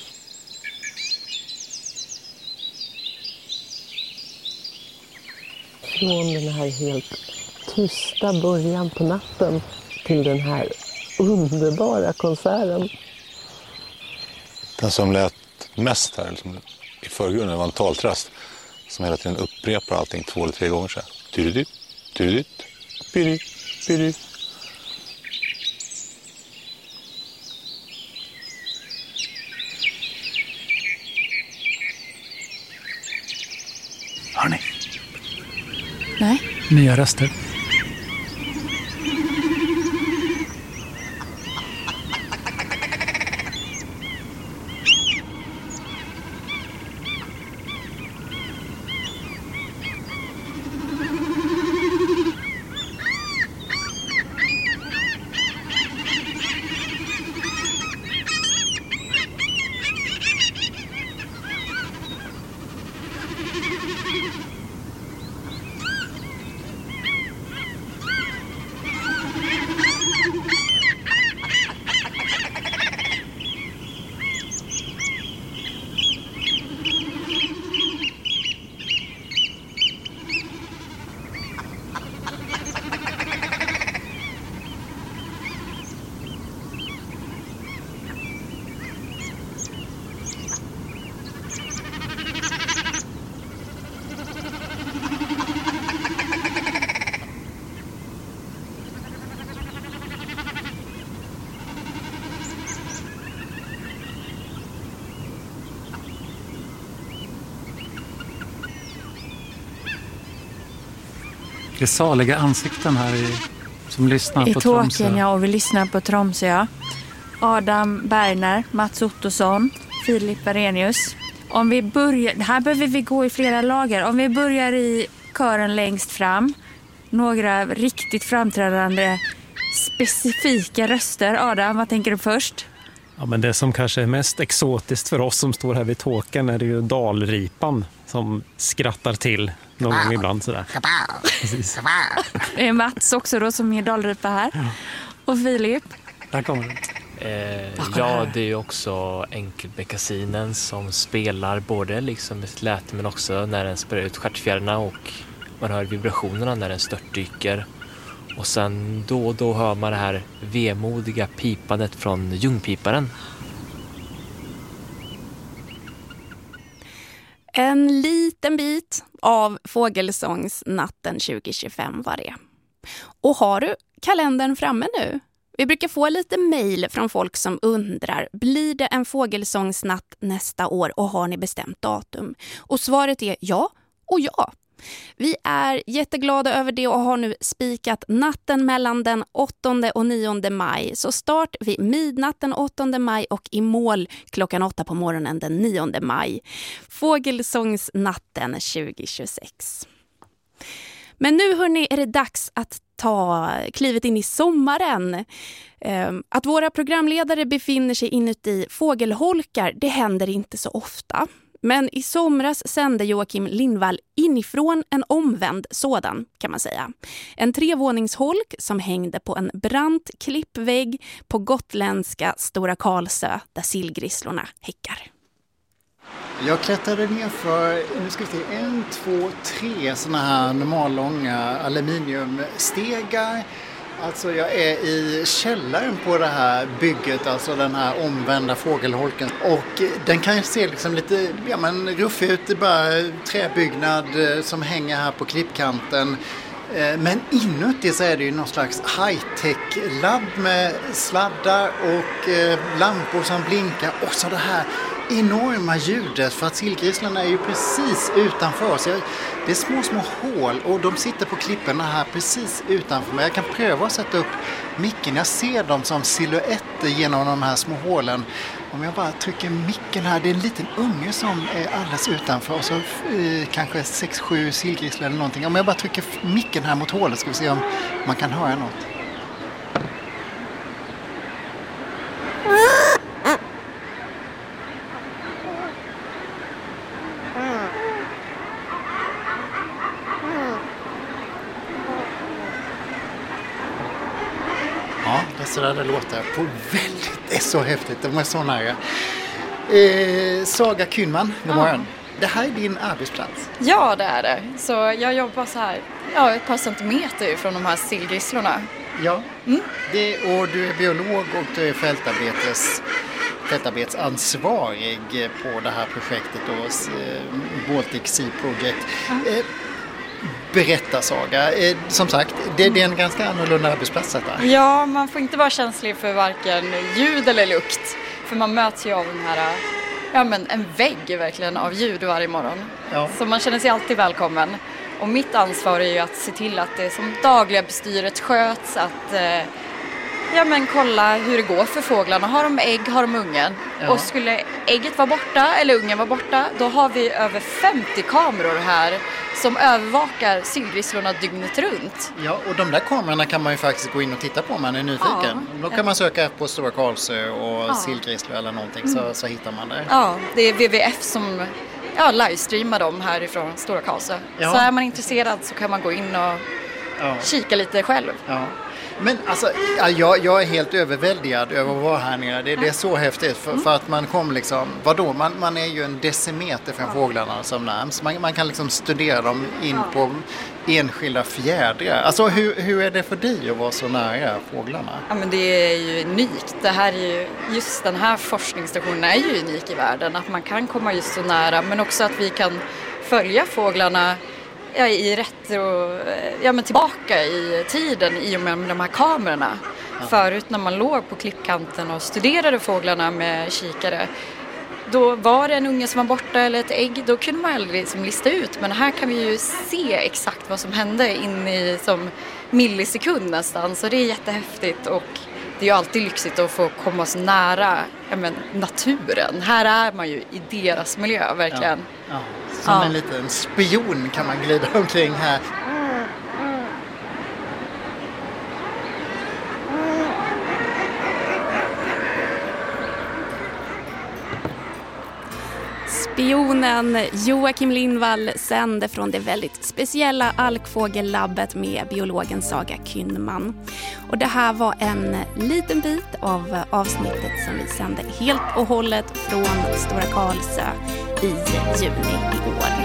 Från den här helt tysta början på natten till den här underbara konserten. Den som lät mest här liksom, i förgrunden var en taltrast som hela tiden upprepar allting 2 eller 3 gånger så här. Tyrydyt, tyrydyt, pyry, pyry. Hör ni? Nej. Nya röster. Det är saliga ansikten här som lyssnar på Tromsø. I Tåkern, ja, och vi lyssnar på Tromsø, ja. Adam Berner, Mats Ottosson, Filip Arrhenius. Om vi börjar, här behöver vi gå i flera lager. Om vi börjar i kören längst fram. Några riktigt framträdande specifika röster. Adam, vad tänker du först? Ja, men det som kanske är mest exotiskt för oss som står här vid Tåkern är det ju dalripan som skrattar till någon gång ibland sådär. Precis. Det är Mats också då som är dalripa här. Ja. Och Filip? Där kommer den. Ja, det är ju också enkelbeckasinen som spelar både liksom ett läte men också när den spär ut stjärtfjärderna och man hör vibrationerna när den störtdyker. Och sen då och då hör man det här vemodiga pipandet från ljungpiparen. En liten bit av Fågelsångsnatten 2025 var det. Och har du kalendern framme nu? Vi brukar få lite mejl från folk som undrar, blir det en fågelsångsnatt nästa år och har ni bestämt datum? Och svaret är ja och ja. Vi är jätteglada över det och har nu spikat natten mellan den 8 och 9 maj. Så start vid midnatt den 8 maj och i mål klockan 8 på morgonen den 9 maj. Fågelsångsnatten 2026. Men nu hörni, är det dags att ta klivet in i sommaren. Att våra programledare befinner sig inuti fågelholkar, det händer inte så ofta. Men i somras sände Joakim Lindvall inifrån en omvänd sådan, kan man säga. En 3-våningsholk som hängde på en brant klippvägg på gotländska Stora Karlsö där sillgrisslorna häckar. Jag klättrade ner för, nu ska vi se, 1, 2, 3 sådana här normallånga aluminiumstegar. Alltså jag är i källaren på det här bygget, alltså den här omvända fågelholken. Och den kan ju se liksom lite ruff ut, det är bara träbyggnad som hänger här på klippkanten. Men inuti så är det ju någon slags high-tech-labb med sladdar och lampor som blinkar. Och så det här enorma ljudet, för att sillgrisslorna är ju precis utanför oss. Det är små hål och de sitter på klipporna här precis utanför mig. Jag kan pröva att sätta upp micken. Jag ser dem som silhuetter genom de här små hålen. Om jag bara trycker micken här, det är en liten unge som är alldeles utanför och så kanske 6-7 sillgrisslor eller någonting. Om jag bara trycker micken här mot hålet ska vi se om man kan höra något. Ja, det är sådär det låter på väldigt, det är så häftigt, de är så nära. Saga Kynman, god morgon. Det här är din arbetsplats? Ja, det är det. Så jag jobbar så här, ett par centimeter från de här sillgrisslorna. Ja, och du är biolog och du är fältarbetsansvarig på det här projektet då, Baltic Sea Project. Berätta Saga, som sagt, det är en ganska annorlunda arbetsplats detta. Ja, man får inte vara känslig för varken ljud eller lukt. För man möts ju av den här, en vägg verkligen av ljud varje morgon. Ja. Så man känner sig alltid välkommen. Och mitt ansvar är ju att se till att det som dagliga bestyret sköts, att kolla hur det går för fåglarna. Har de ägg, har de ungen? Ja. Och skulle ägget vara borta eller ungen vara borta, då har vi över 50 kameror här som övervakar sillgrisslorna dygnet runt. Ja, och de där kamerorna kan man ju faktiskt gå in och titta på om man är nyfiken. Ja. Då kan man söka på Stora Karlsö och sillgrisslor eller någonting så hittar man det. Ja, det är WWF som livestreamar dem härifrån Stora Karlsö. Ja. Så är man intresserad så kan man gå in och kika lite själv. Ja. Men alltså, jag är helt överväldigad över att vara här nere. Det är så häftigt för att man kom liksom, man är ju en decimeter från fåglarna som närmast. Man kan liksom studera dem in på enskilda fjädrar. Alltså hur är det för dig att vara så nära fåglarna? Ja, men det är ju unikt. Det här är ju, just den här forskningsstationen är ju unik i världen. Att man kan komma just så nära, men också att vi kan följa fåglarna i tillbaka i tiden i och med de här kamerorna. Ja. Förut när man låg på klippkanten och studerade fåglarna med kikare, då var det en unge som var borta eller ett ägg, då kunde man aldrig lista ut. Men här kan vi ju se exakt vad som hände in i som millisekund nästan, så det är jättehäftigt. Och det är ju alltid lyxigt att få komma så nära naturen. Här är man ju i deras miljö, verkligen. Ja. Som en liten spion kan man glida omkring här. Spionen Joakim Lindvall sände från det väldigt speciella alkfågellabbet med biologen Saga Kynman. Och det här var en liten bit av avsnittet som vi sände helt och hållet från Stora Karlsö i juni i år.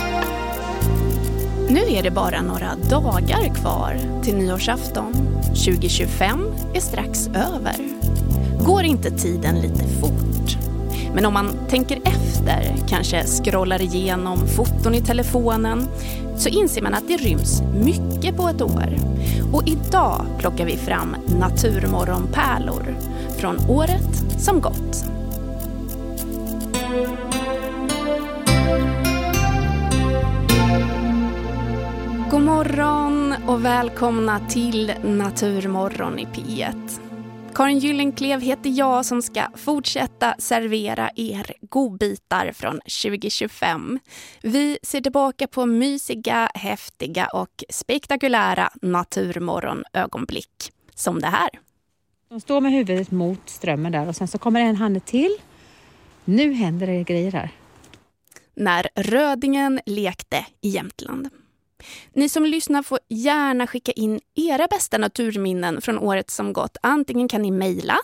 Nu är det bara några dagar kvar till nyårsafton. 2025 är strax över. Går inte tiden lite fort? Men om man tänker efter, kanske scrollar igenom foton i telefonen, så inser man att det ryms mycket på ett år. Och idag plockar vi fram naturmorgonpärlor från året som gått. God morgon och välkomna till Naturmorgon i P1. Karin Gyllenklev heter jag som ska fortsätta servera er godbitar från 2025. Vi ser tillbaka på mysiga, häftiga och spektakulära naturmorgonögonblick som det här. De står med huvudet mot strömmen där och sen så kommer en hand till. Nu händer det grejer här. När rödingen lekte i Jämtland. Ni som lyssnar får gärna skicka in era bästa naturminnen från året som gått. Antingen kan ni mejla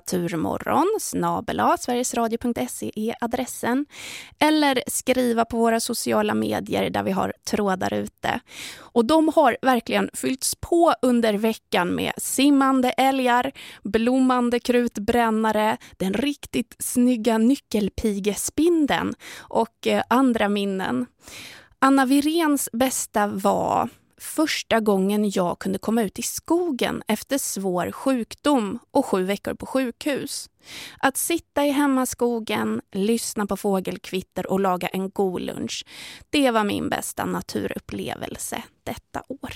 naturmorgon@sverigesradio.se är adressen. Eller skriva på våra sociala medier där vi har trådar ute. Och de har verkligen fyllts på under veckan med simmande älgar, blommande krutbrännare, den riktigt snygga nyckelpigespindeln och andra minnen. Anna Virens bästa var första gången jag kunde komma ut i skogen efter svår sjukdom och 7 veckor på sjukhus. Att sitta i hemmaskogen, lyssna på fågelkvitter och laga en god lunch, det var min bästa naturupplevelse detta år.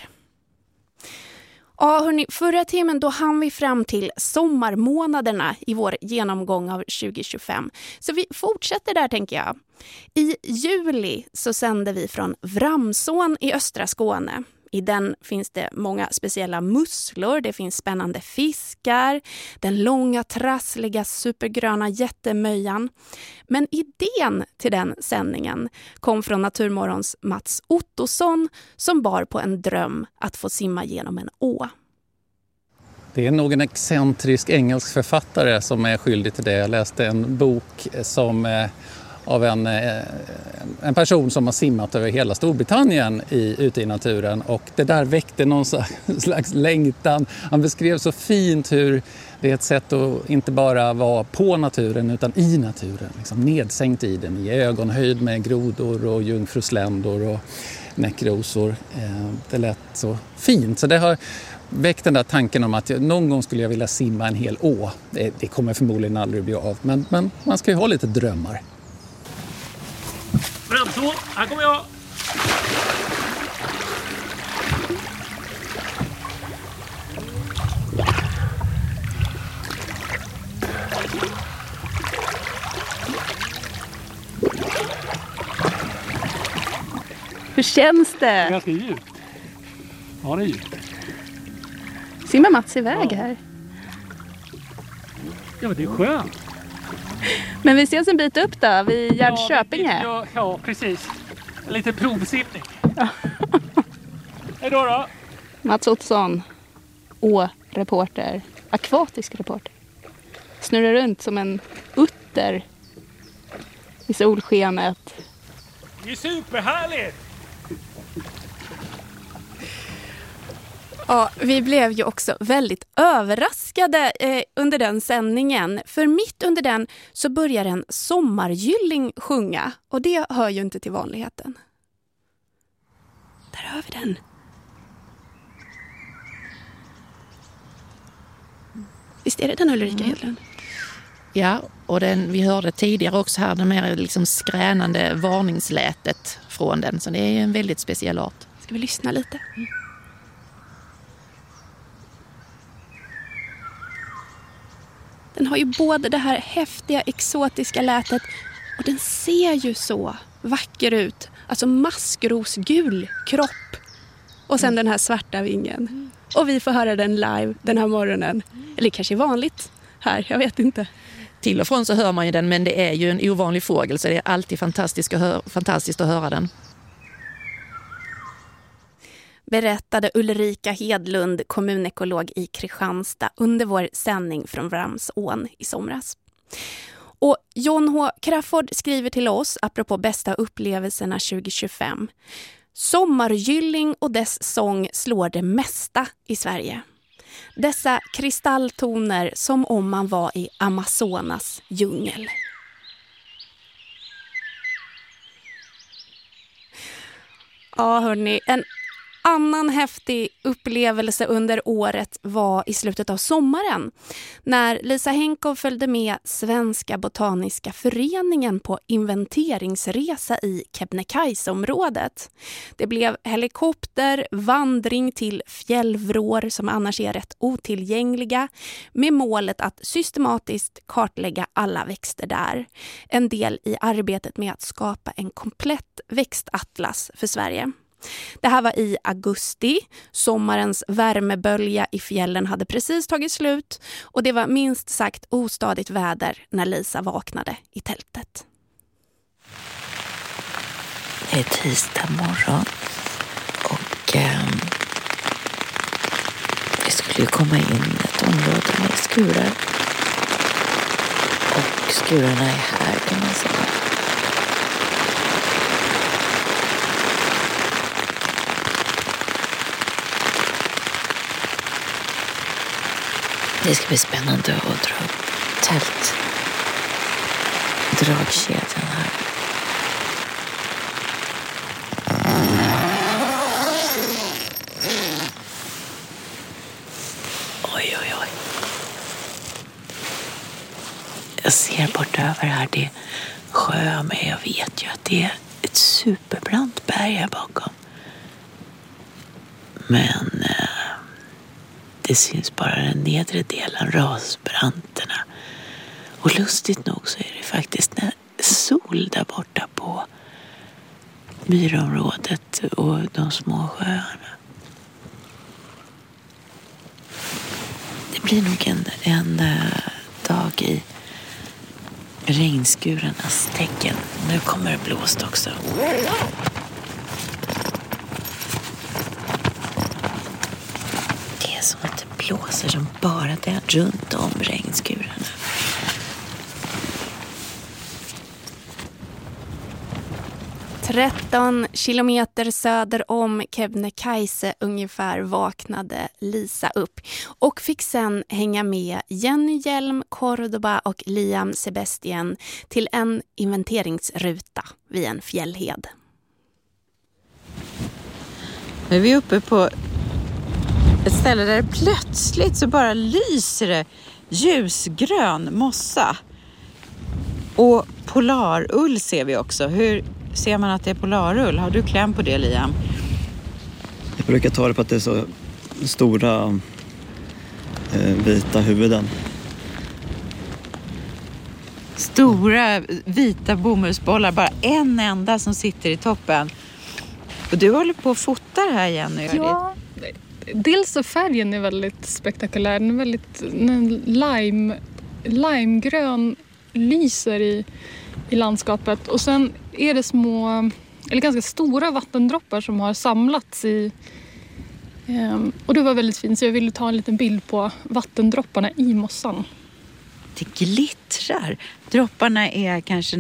Ja, hörni, förra timmen då hann vi fram till sommarmånaderna i vår genomgång av 2025. Så vi fortsätter där, tänker jag. I juli så sände vi från Vramsån i östra Skåne. I den finns det många speciella musslor, det finns spännande fiskar, den långa trassliga supergröna jättemöjan. Men idén till den sändningen kom från Naturmorgons Mats Ottosson som bar på en dröm att få simma genom en å. Det är nog en excentrisk engelsk författare som är skyldig till det. Jag läste en bok av en person som har simmat över hela Storbritannien ute i naturen, och det där väckte någon slags längtan. Han beskrev så fint hur det är ett sätt att inte bara vara på naturen utan i naturen, liksom nedsänkt i den, i ögonhöjd med grodor och jungfrusländor och näckrosor. Det lät så fint, så det har väckt den där tanken om att någon gång skulle jag vilja simma en hel å. Det kommer förmodligen aldrig bli av, men man ska ju ha lite drömmar. Vramsån, här kommer jag! Hur känns det? Det är ganska djupt. Ja, det är djupt. Simmar Mats iväg här? Ja, men det är skönt. Men vi ses en bit upp då, vid Gärdsköping här. Ja, precis. En liten provsittning. Hej då. Mats Ottosson, reporter, akvatisk reporter. Snurrar runt som en utter i solskenet. Det är superhärligt! Ja, vi blev ju också väldigt överraskade under den sändningen. För mitt under den så börjar en sommargylling sjunga. Och det hör ju inte till vanligheten. Där hör vi den. Visst är det den Ulrika Hedlund? Ja, och vi hörde tidigare också här det mer liksom skränande varningslätet från den. Så det är en väldigt speciell art. Ska vi lyssna lite? Den har ju både det här häftiga exotiska lätet och den ser ju så vacker ut. Alltså maskrosgul kropp. Och sen den här svarta vingen. Och vi får höra den live den här morgonen. Eller kanske vanligt här, jag vet inte. Till och från så hör man ju den, men det är ju en ovanlig fågel så det är alltid fantastiskt att höra den. Berättade Ulrika Hedlund, kommunekolog i Kristianstad under vår sändning från Vramsån i somras. Och John H. Crafoord skriver till oss apropå bästa upplevelserna 2025. Sommargylling och dess sång slår det mesta i Sverige. Dessa kristalltoner som om man var i Amazonas djungel. Ja, hörni, en annan häftig upplevelse under året var i slutet av sommaren när Lisa Henkow följde med Svenska Botaniska Föreningen på inventeringsresa i Kebnekaise-området. Det blev helikopter, vandring till fjällvrår som annars är rätt otillgängliga med målet att systematiskt kartlägga alla växter där. En del i arbetet med att skapa en komplett växtatlas för Sverige. Det här var i augusti, sommarens värmebölja i fjällen hade precis tagit slut och det var minst sagt ostadigt väder när Lisa vaknade i tältet. Det är tisdag morgon och det skulle ju komma in ett område med skurar och skurarna är här kan man säga. Det ska bli spännande att dra upp dragkedjan här. Oj, oj, oj. Jag ser bort över här, det är sjö, men jag vet ju att det är ett superbrant berg här bakom. Men det syns bara den nedre delen, rasbranterna. Och lustigt nog så är det faktiskt en sol där borta på myrområdet och de små sjöarna. Det blir nog en dag i regnskurarnas tecken. Nu kommer det blåst också. Det är som att det blåser som bara det runt om regnskurarna. –13 kilometer söder om Kebnekaise ungefär vaknade Lisa upp och fick sen hänga med Jenny Hjelm, Cordoba och Liam Sebastian till en inventeringsruta vid en fjällhed. Nu är vi uppe på ett ställe där plötsligt så bara lyser det ljusgrön mossa. Och polarull ser vi också. Hur ser man att det är polarull? Har du kläm på det, Liam? Jag brukar ta det på att det är så stora vita huvuden. Stora vita bomullsbollar, bara en enda som sitter i toppen. Och du håller på att fota här, Jenny. Ja, dels så färgen är väldigt spektakulär. Den är väldigt limegrön, lyser i landskapet. Och sen är det små, eller ganska stora vattendroppar som har samlats i. Och det var väldigt fint, så jag ville ta en liten bild på vattendropparna i mossan. Det glittrar. Dropparna är kanske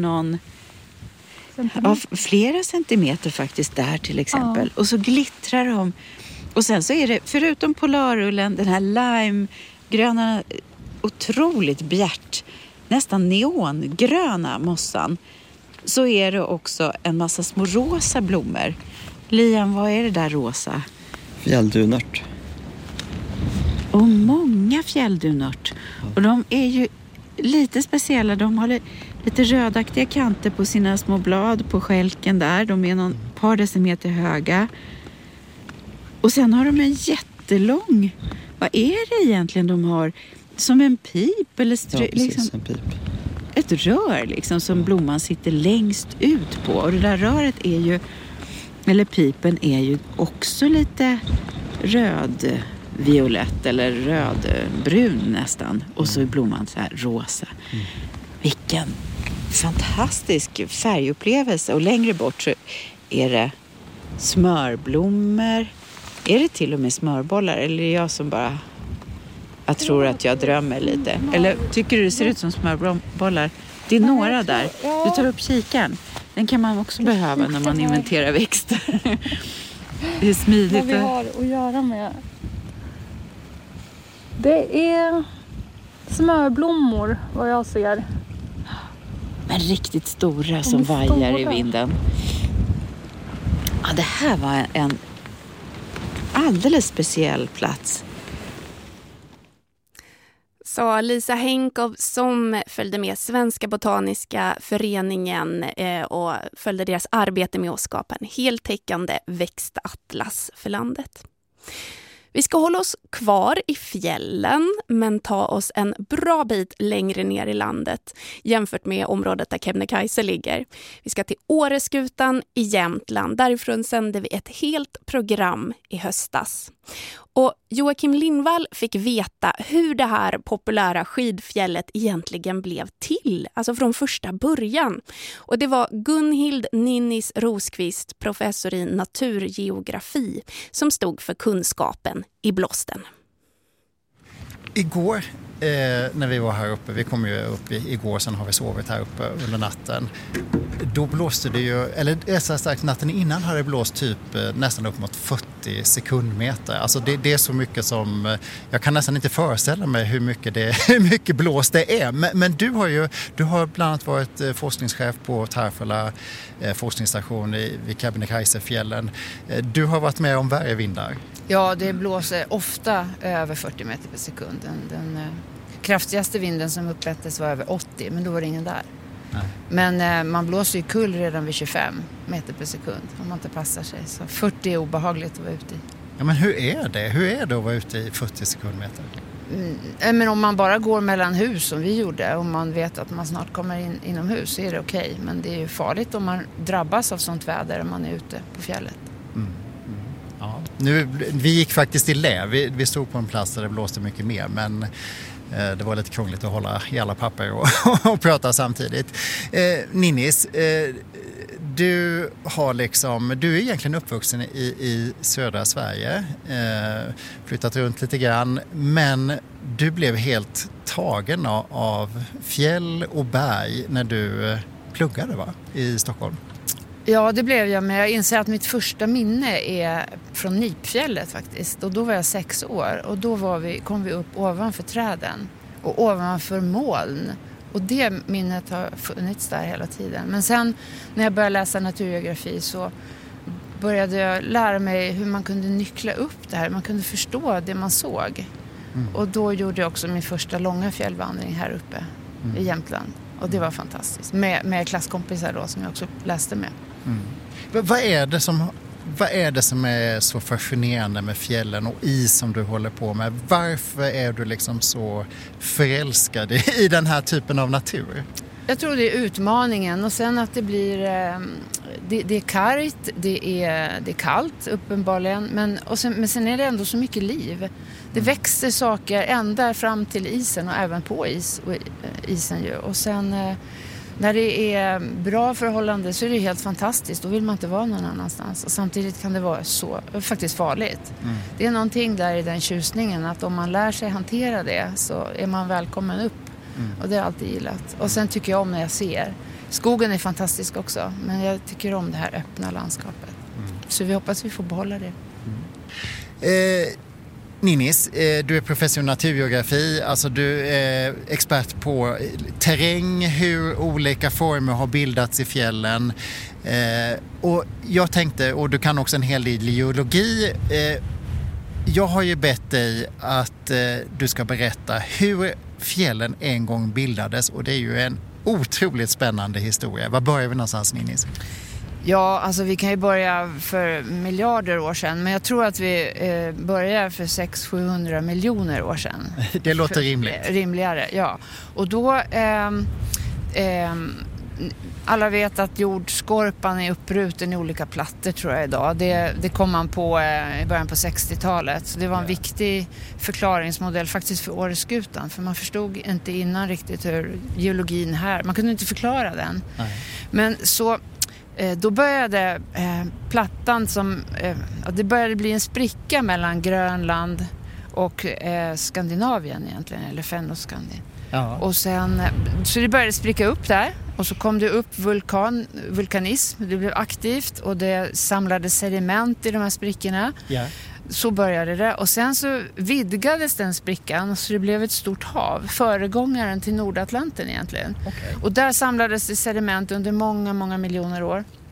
flera centimeter faktiskt där till exempel. Ja. Och så glittrar de. Och sen så är det, förutom polarullen, den här limegröna, otroligt bjärt, nästan neongröna mossan, så är det också en massa små rosa blommor. Liam, vad är det där rosa? Fjälldunört. Och många fjälldunört. Och de är ju lite speciella. De har lite rödaktiga kanter på sina små blad på skälken där. De är par decimeter höga. Och sen har de en jättelång... Vad är det egentligen de har? Som en pip eller precis, en pip. Ett rör liksom som blomman sitter längst ut på. Och det där röret är ju, eller pipen är ju också lite rödviolett eller rödbrun nästan. Och så är blomman så här rosa. Mm. Vilken fantastisk färgupplevelse. Och längre bort så är det smörblommor. Är det till och med smörbollar? Eller är det jag som bara... Jag tror att jag drömmer lite. Eller tycker du det ser ut som smörbollar? Det är några där. Du tar upp kikaren. Den kan man också behöva när man inventerar växter. Det är smidigt. Vad vi har att göra med. Det är smörblommor, vad jag ser. Men riktigt stora som vajar i vinden. Ja, det här var en alldeles speciell plats. Sa Lisa Henkov som följde med Svenska botaniska föreningen och följde deras arbete med att skapa en heltäckande växtatlas för landet. Vi ska hålla oss kvar i fjällen men ta oss en bra bit längre ner i landet jämfört med området där Kebnekaise ligger. Vi ska till Åreskutan i Jämtland. Därifrån sände vi ett helt program i höstas. Och Joakim Lindvall fick veta hur det här populära skidfjället egentligen blev till, alltså från första början. Och det var Gunhild Ninnis Rosqvist, professor i naturgeografi, som stod för kunskapen i blåsten. Igår när vi var här uppe, vi kom ju upp igår, sen har vi sovit här uppe under natten. Då blåste det ju, eller så sagt, natten innan hade det blåst typ nästan upp mot 40 sekundmeter. Alltså det är så mycket som, jag kan nästan inte föreställa mig hur mycket blås det är. Men du har bland annat varit forskningschef på Tarfala forskningsstation vid Kebnekaisefjällen. Du har varit med om värre vindar. Ja, det blåser ofta över 40 meter per sekund. Den kraftigaste vinden som uppmättes var över 80, men då var det ingen där. Nej. Men man blåser ju kull redan vid 25 meter per sekund om man inte passar sig. Så 40 är obehagligt att vara ute i. Ja, men hur är det att vara ute i 40 sekundmeter? Men om man bara går mellan hus som vi gjorde och man vet att man snart kommer inomhus så är det okej. Men det är ju farligt om man drabbas av sånt väder om man är ute på fjället. Ja. Vi gick faktiskt i lä. Vi stod på en plats där det blåste mycket mer, men det var lite krångligt att hålla i alla papper och prata samtidigt. Ninnis, du är egentligen uppvuxen i södra Sverige, flyttat runt lite grann, men du blev helt tagen av fjäll och berg när du pluggade i Stockholm. Ja, det blev jag, men jag inser att mitt första minne är från Nipfjället faktiskt. Och då var jag 6 år och då kom vi upp ovanför träden och ovanför moln. Och det minnet har funnits där hela tiden. Men sen när jag började läsa naturgeografi så började jag lära mig hur man kunde nyckla upp det här. Man kunde förstå det man såg. Och då gjorde jag också min första långa fjällvandring här uppe i Jämtland. Och det var fantastiskt. Med klasskompisar då som jag också läste med. Vad är det som är så fascinerande med fjällen och is som du håller på med? Varför är du liksom så förälskad i den här typen av natur? Jag tror det är utmaningen och sen att det blir det är kargt, det är kallt uppenbarligen, men sen är det ändå så mycket liv. Det växer saker ända fram till isen och även på isen ju. Och sen när det är bra förhållande så är det helt fantastiskt. Då vill man inte vara någon annanstans. Och samtidigt kan det vara så faktiskt farligt. Det är någonting där i den tjusningen att om man lär sig hantera det så är man välkommen upp. Och det är alltid gillat. Och sen tycker jag om när jag ser. Skogen är fantastisk också. Men jag tycker om det här öppna landskapet. Så vi hoppas vi får behålla det. Ninnis, du är professor i naturgeografi, alltså du är expert på terräng, hur olika former har bildats i fjällen. Och jag tänkte, och du kan också en hel del geologi, jag har ju bett dig att du ska berätta hur fjällen en gång bildades, och det är ju en otroligt spännande historia. Var börjar vi någonstans, Ninnis? Ja, alltså vi kan ju börja för miljarder år sedan, men jag tror att vi börjar för 600-700 miljoner år sedan. Det låter rimligt. Rimligare, ja. Och då, alla vet att jordskorpan är uppruten i olika plattor tror jag idag. Det kom man på i början på 60-talet. Så det var en viktig förklaringsmodell faktiskt för Åreskutan. För man förstod inte innan riktigt hur geologin här, man kunde inte förklara den. Nej. Men så då började plattan det började bli en spricka mellan Grönland och Skandinavien egentligen, eller Fennoskandin. Ja. Och sen, så det började spricka upp där och så kom det upp vulkanism, det blev aktivt och det samlade sediment i de här sprickorna. Ja. Så började det och sen så vidgades den sprickan så det blev ett stort hav, föregångaren till Nordatlanten egentligen. Okay. Och där samlades det sediment under många, många miljoner år.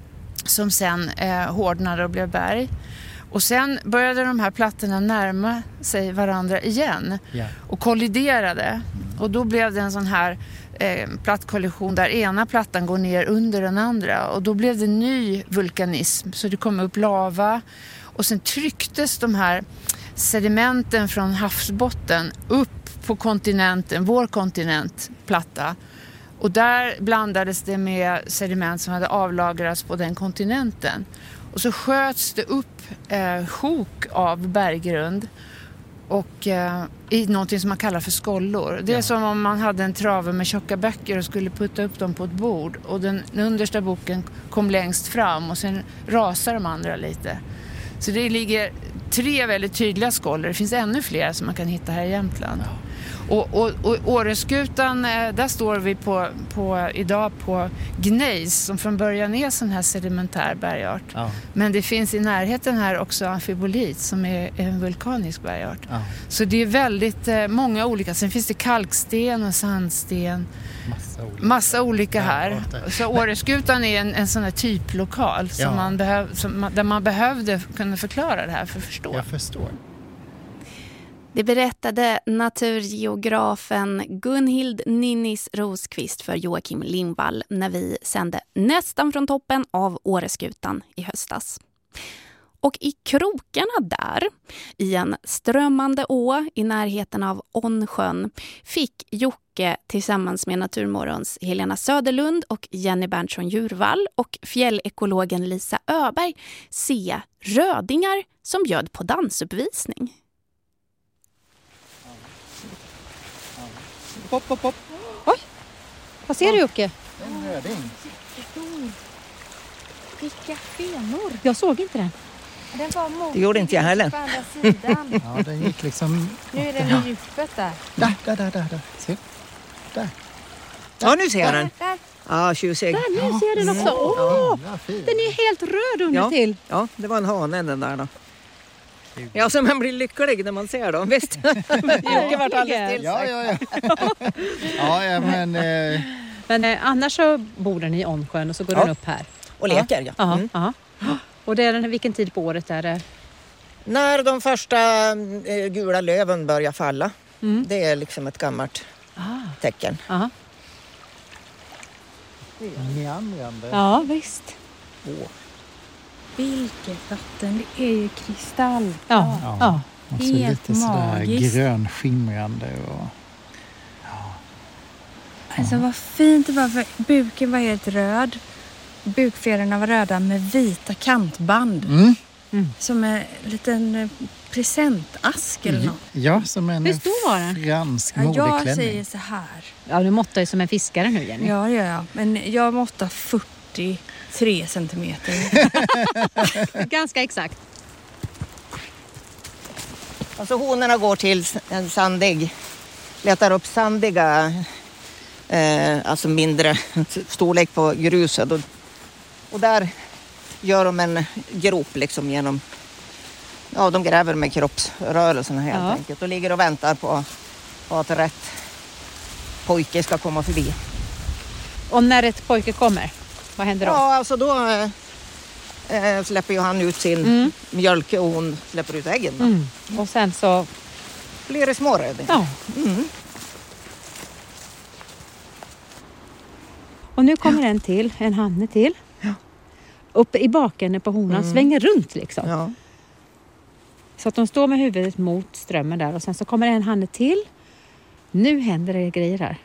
som sen hårdnade och blev berg. Och sen började de här plattorna närma sig varandra igen och kolliderade. Och då blev det en sån här plattkollision där ena plattan går ner under den andra. Och då blev det ny vulkanism, så det kom upp lava. Och sen trycktes de här sedimenten från havsbotten upp på kontinenten, vår kontinentplatta. Och där blandades det med sediment som hade avlagrats på den kontinenten. Och så sköts det upp sjok av berggrund och i någonting som man kallar för skollor. Det är som om man hade en trave med tjocka böcker och skulle putta upp dem på ett bord. Och den understa boken kom längst fram och sen rasar de andra lite. Så det ligger 3 väldigt tydliga skollor. Det finns ännu fler som man kan hitta här i Jämtland. Och Åreskutan, där står vi idag på gnejs som från början är sån här sedimentär bergart. Ja. Men det finns i närheten här också amfibolit som är en vulkanisk bergart. Ja. Så det är väldigt många olika. Sen finns det kalksten och sandsten. Massa olika här. Så Åreskutan är en sån här typlokal som där man behövde kunna förklara det här för att förstå. Jag förstår. Det berättade naturgeografen Gunhild Ninnis Rosqvist för Joakim Lindvall när vi sände nästan från toppen av Åreskutan i höstas. Och i krokarna där, i en strömmande å i närheten av Ånsjön, fick Jocke tillsammans med Naturmorgons Helena Söderlund och Jenny Berntsson Djurvall och fjällekologen Lisa Öberg se rödingar som bjöd på dansuppvisning. Pop, pop, pop. Oj, vad ser du Jocke? En röding. Vilka fenor. Jag såg inte den. Den var mot. Det gjorde inte jag heller. På andra sidan. Ja, den gick liksom... Nu är den i djupet där. Där. Se. Där. Ja, nu ser jag den. Där. Ja, tjusig. Där, nu ser den också. Den är helt röd under till. Ja, det var en hane den där då. Ja, så man blir lycklig när man ser dem, visst? Jocke vart alldeles till sig. Ja, men... Men annars så bor den i Ånsjön och så går den upp här. Och leker, Ja. Och det är vilken tid på året är det? När de första gula löven börjar falla. Det är liksom ett gammalt tecken. Meandrande. Ja, visst. Vilket vatten, det är ju kristall. Ja. Och så lite sådär grönskimrande och... Alltså vad fint det var, för buken var helt röd. Bukfjädrarna var röda med vita kantband. Som en liten presentask eller något. Ja, som en Hur stor var den? fransk modeklänning. Jag säger så här. Ja, du måttar ju som en fiskare nu, Jenny. Ja, det gör jag. Men jag måttar 43 centimeter. Ganska exakt. Alltså honorna går till en sandig, letar upp sandiga, alltså mindre storlek på gruset. Och där gör de en grop liksom genom, de gräver med kroppsrörelserna helt enkelt. Och ligger och väntar på att rätt pojke ska komma förbi. Och när ett pojke kommer, vad händer då? Ja, alltså då släpper ju han ut sin mjölk och hon släpper ut äggen. Och sen så blir det småröding. Ja. Och nu kommer en hanne till. Ja. Uppe i baken på honan, svänger runt liksom. Ja. Så att de står med huvudet mot strömmen där och sen så kommer en hanne till. Nu händer det grejer här.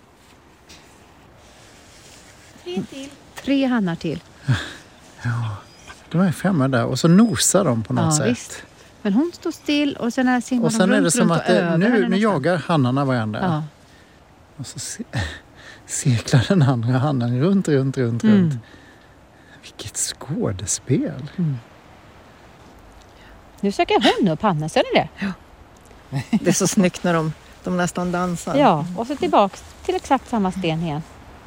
3 till. 3 hannar till. Ja, de är framme där och så nosar de på något sätt. Visst. Men hon står still och sen simmar och sen de är det runt som och att nu jagar hannarna varandra. Ja. Och så cirklar den andra hannen runt. Vilket skådespel. Nu söker hon upp Hanna, ser ni det? Ja. Det är så snyggt när de nästan dansar. Ja, och så tillbaka till exakt samma sten igen.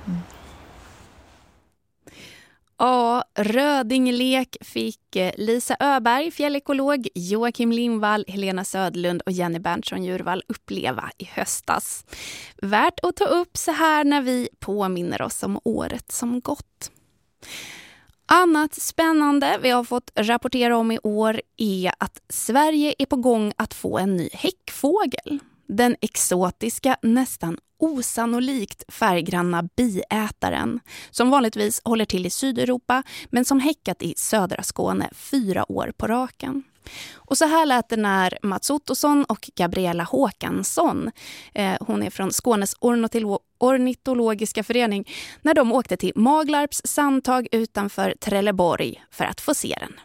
Ja, rödinglek fick Lisa Öberg, fjällekolog, Joakim Lindvall, Helena Söderlund och Jenny Berntsson Djurvall uppleva i höstas. Värt att ta upp så här när vi påminner oss om året som gått. Annat spännande vi har fått rapportera om i år är att Sverige är på gång att få en ny häckfågel. Den exotiska, nästan osannolikt färggranna biätaren som vanligtvis håller till i Sydeuropa men som häckat i södra Skåne 4 år på raken. Och så här lät det när Mats Ottosson och Gabriella Håkansson, hon är från Skånes ornitologiska förening, när de åkte till Maglarps sandtag utanför Trelleborg för att få se den.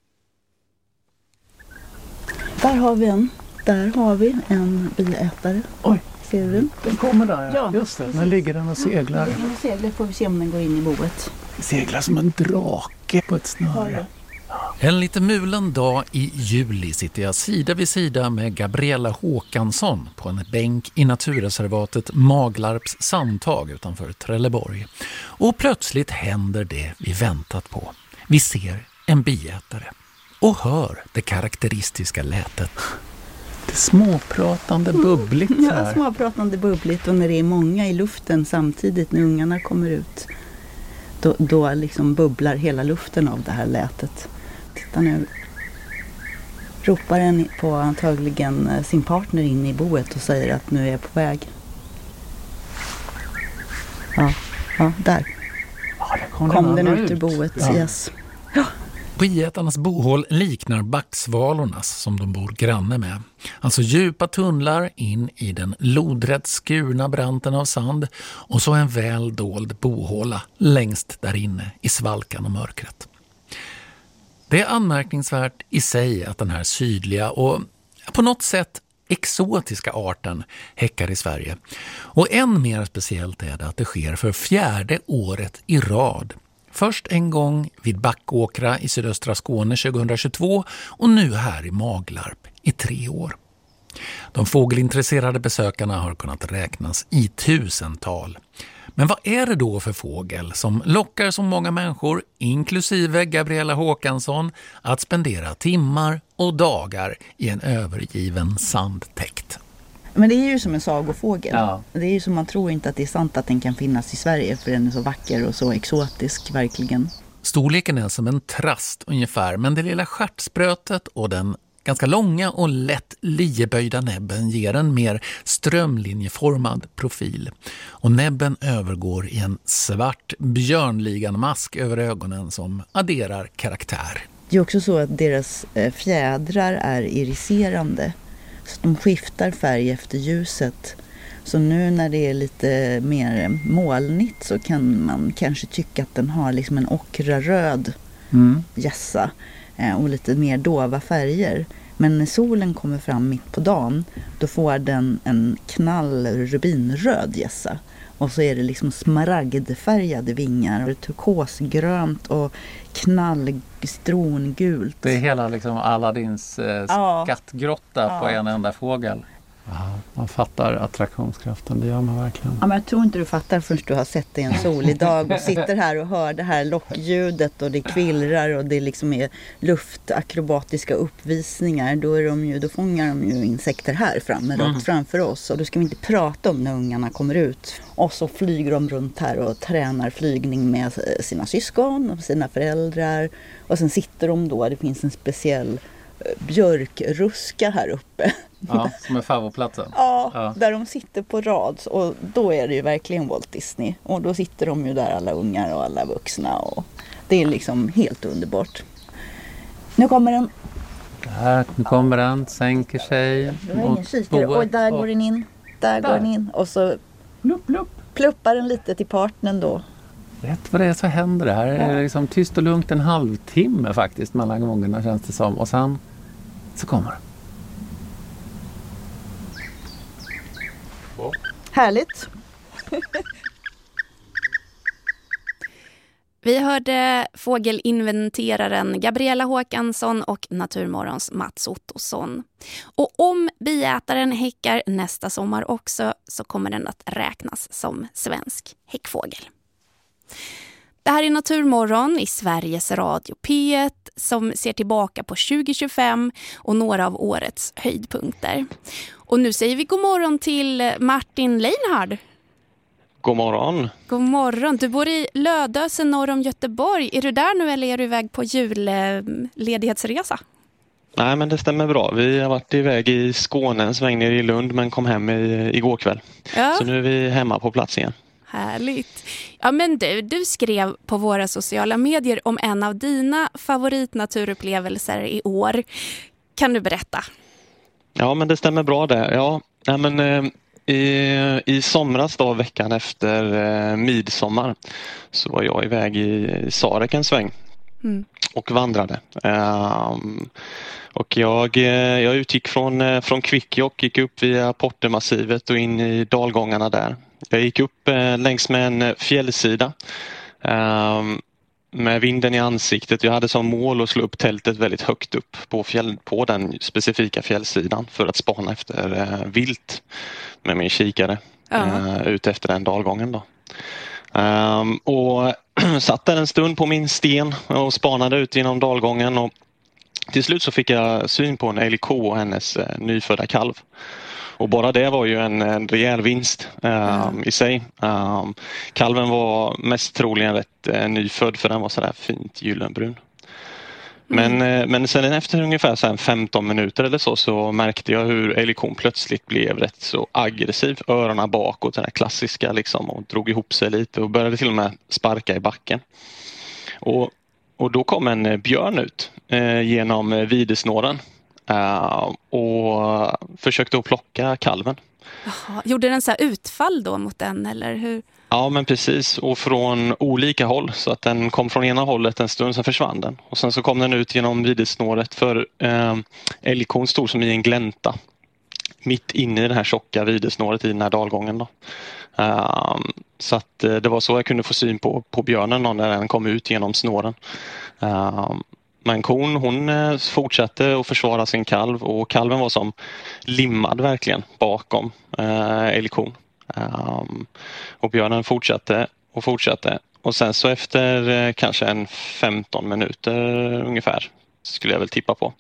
Där har vi en biätare. Oj, ser du? Den kommer där, ja. Just det. Nu ligger den och seglar. Den seglar, får vi se om den går in i boet. Seglar som en drake på ett snöre. En lite mulen dag i juli sitter jag sida vid sida med Gabriella Håkansson på en bänk i naturreservatet Maglarps sandtag utanför Trelleborg. Och plötsligt händer det vi väntat på. Vi ser en biätare och hör det karaktäristiska lätet. Det är småpratande bubbligt här. Ja, småpratande bubbligt, och när det är många i luften samtidigt när ungarna kommer ut, då liksom bubblar hela luften av det här lätet. Titta nu. Ropar den på antagligen sin partner in i boet och säger att nu är jag på väg. Ja, där. Ja, kom den ut ur boet, ja. Yes. Ja. Biätarnas bohål liknar backsvalornas som de bor granne med. Alltså djupa tunnlar in i den lodrätt skurna branten av sand och så en väl dold bohåla längst där inne i svalkan och mörkret. Det är anmärkningsvärt i sig att den här sydliga och på något sätt exotiska arten häckar i Sverige. Och än mer speciellt är det att det sker för 4:e året i rad. Först en gång vid Backåkra i sydöstra Skåne 2022 och nu här i Maglarp i 3 år. De fågelintresserade besökarna har kunnat räknas i 1000-tal. Men vad är det då för fågel som lockar så många människor, inklusive Gabriella Håkansson, att spendera timmar och dagar i en övergiven sandtäkt? Men det är ju som en sagofågel. Ja. Det är ju som man tror inte att det är sant att den kan finnas i Sverige, för den är så vacker och så exotisk verkligen. Storleken är som en trast ungefär, men det lilla stjärtsprötet och den ganska långa och lätt lieböjda näbben ger en mer strömlinjeformad profil. Och näbben övergår i en svart björnliganmask över ögonen som adderar karaktär. Det är också så att deras fjädrar är iriserande. Så de skiftar färg efter ljuset. Så nu när det är lite mer molnigt så kan man kanske tycka att den har liksom en ockraröd gässa och lite mer dova färger. Men när solen kommer fram mitt på dagen, då får den en knallrubinröd gässa. Och så är det liksom smaragdfärgade vingar och turkosgrönt och knallstrongult. Det är hela liksom Aladdins skattgrotta på en enda fågel. Ja, man fattar attraktionskraften, det gör man verkligen. Ja, men jag tror inte du fattar förrän du har sett det en solig dag och sitter här och hör det här lockljudet och det kvillrar och det liksom är luftakrobatiska uppvisningar. Då fångar de ju insekter här framme, rakt framför oss, och då ska vi inte prata om när ungarna kommer ut. Och så flyger de runt här och tränar flygning med sina syskon och sina föräldrar, och sen sitter de då, det finns en speciell björkruska här uppe. Ja, som är favoritplatsen. Ja, där de sitter på rad, och då är det ju verkligen Walt Disney. Och då sitter de ju där, alla ungar och alla vuxna, och det är liksom helt underbart. Nu kommer den. Nu kommer den, sänker sig. Du har ingen kikare. Och där går den in. Där går den in. Och så pluppar den lite till partnern då. Rätt vad det är så händer det här. Det är liksom tyst och lugnt en halvtimme faktiskt mellan gångerna, känns det som. Och sen så kommer det. Härligt. Vi hörde fågelinventeraren Gabriella Håkansson och Naturmorgons Mats Ottosson. Och om biätaren häckar nästa sommar också, så kommer den att räknas som svensk häckfågel. Det här är Naturmorgon i Sveriges Radio P1 som ser tillbaka på 2025 och några av årets höjdpunkter. Och nu säger vi god morgon till Martin Leinhard. God morgon. God morgon. Du bor i Lödöse norr om Göteborg. Är du där nu eller är du iväg på julledighetsresa? Nej, men det stämmer bra. Vi har varit iväg i Skåne en sväng ner i Lund men kom hem igår kväll. Ja. Så nu är vi hemma på plats igen. Härligt. Ja, men du skrev på våra sociala medier om en av dina favoritnaturupplevelser i år. Kan du berätta? Ja, men det stämmer bra det. Ja, men i somras då, veckan efter midsommar, så var jag iväg i Sarek en sväng och vandrade. Och jag utgick från Kvikkjokk, gick upp via Portemassivet och in i dalgångarna där. Jag gick upp längs med en fjällsida med vinden i ansiktet. Jag hade som mål att slå upp tältet väldigt högt upp på den specifika fjällsidan för att spana efter vilt med min kikare ut efter den dalgången då. Och satt där en stund på min sten och spanade ut genom dalgången och till slut så fick jag syn på en älgko och hennes nyfödda kalv. Och bara det var ju en rejäl vinst i sig. Kalven var mest troligen rätt nyfödd för den var sådär fint gyllenbrun. Men sen efter ungefär 15 minuter eller så märkte jag hur älgkon plötsligt blev rätt så aggressiv. Öronen bakåt, den här klassiska liksom, och drog ihop sig lite och började till och med sparka i backen. Och då kom en björn ut genom videsnåren. Och försökte att plocka kalven. Jaha, gjorde den så här utfall då mot den eller hur? Ja, men precis, och från olika håll, så att den kom från ena hållet en stund, sen försvann den och sen så kom den ut genom videsnåret för älgkon stod som i en glänta mitt inne i det här tjocka videsnåret i den här dalgången då. Så att det var så jag kunde få syn på björnen när den kom ut genom snåren. Men kon, hon fortsatte att försvara sin kalv och kalven var som limmad verkligen bakom älgkon. Och björnen fortsatte och sen så efter kanske en 15 minuter ungefär skulle jag väl tippa på.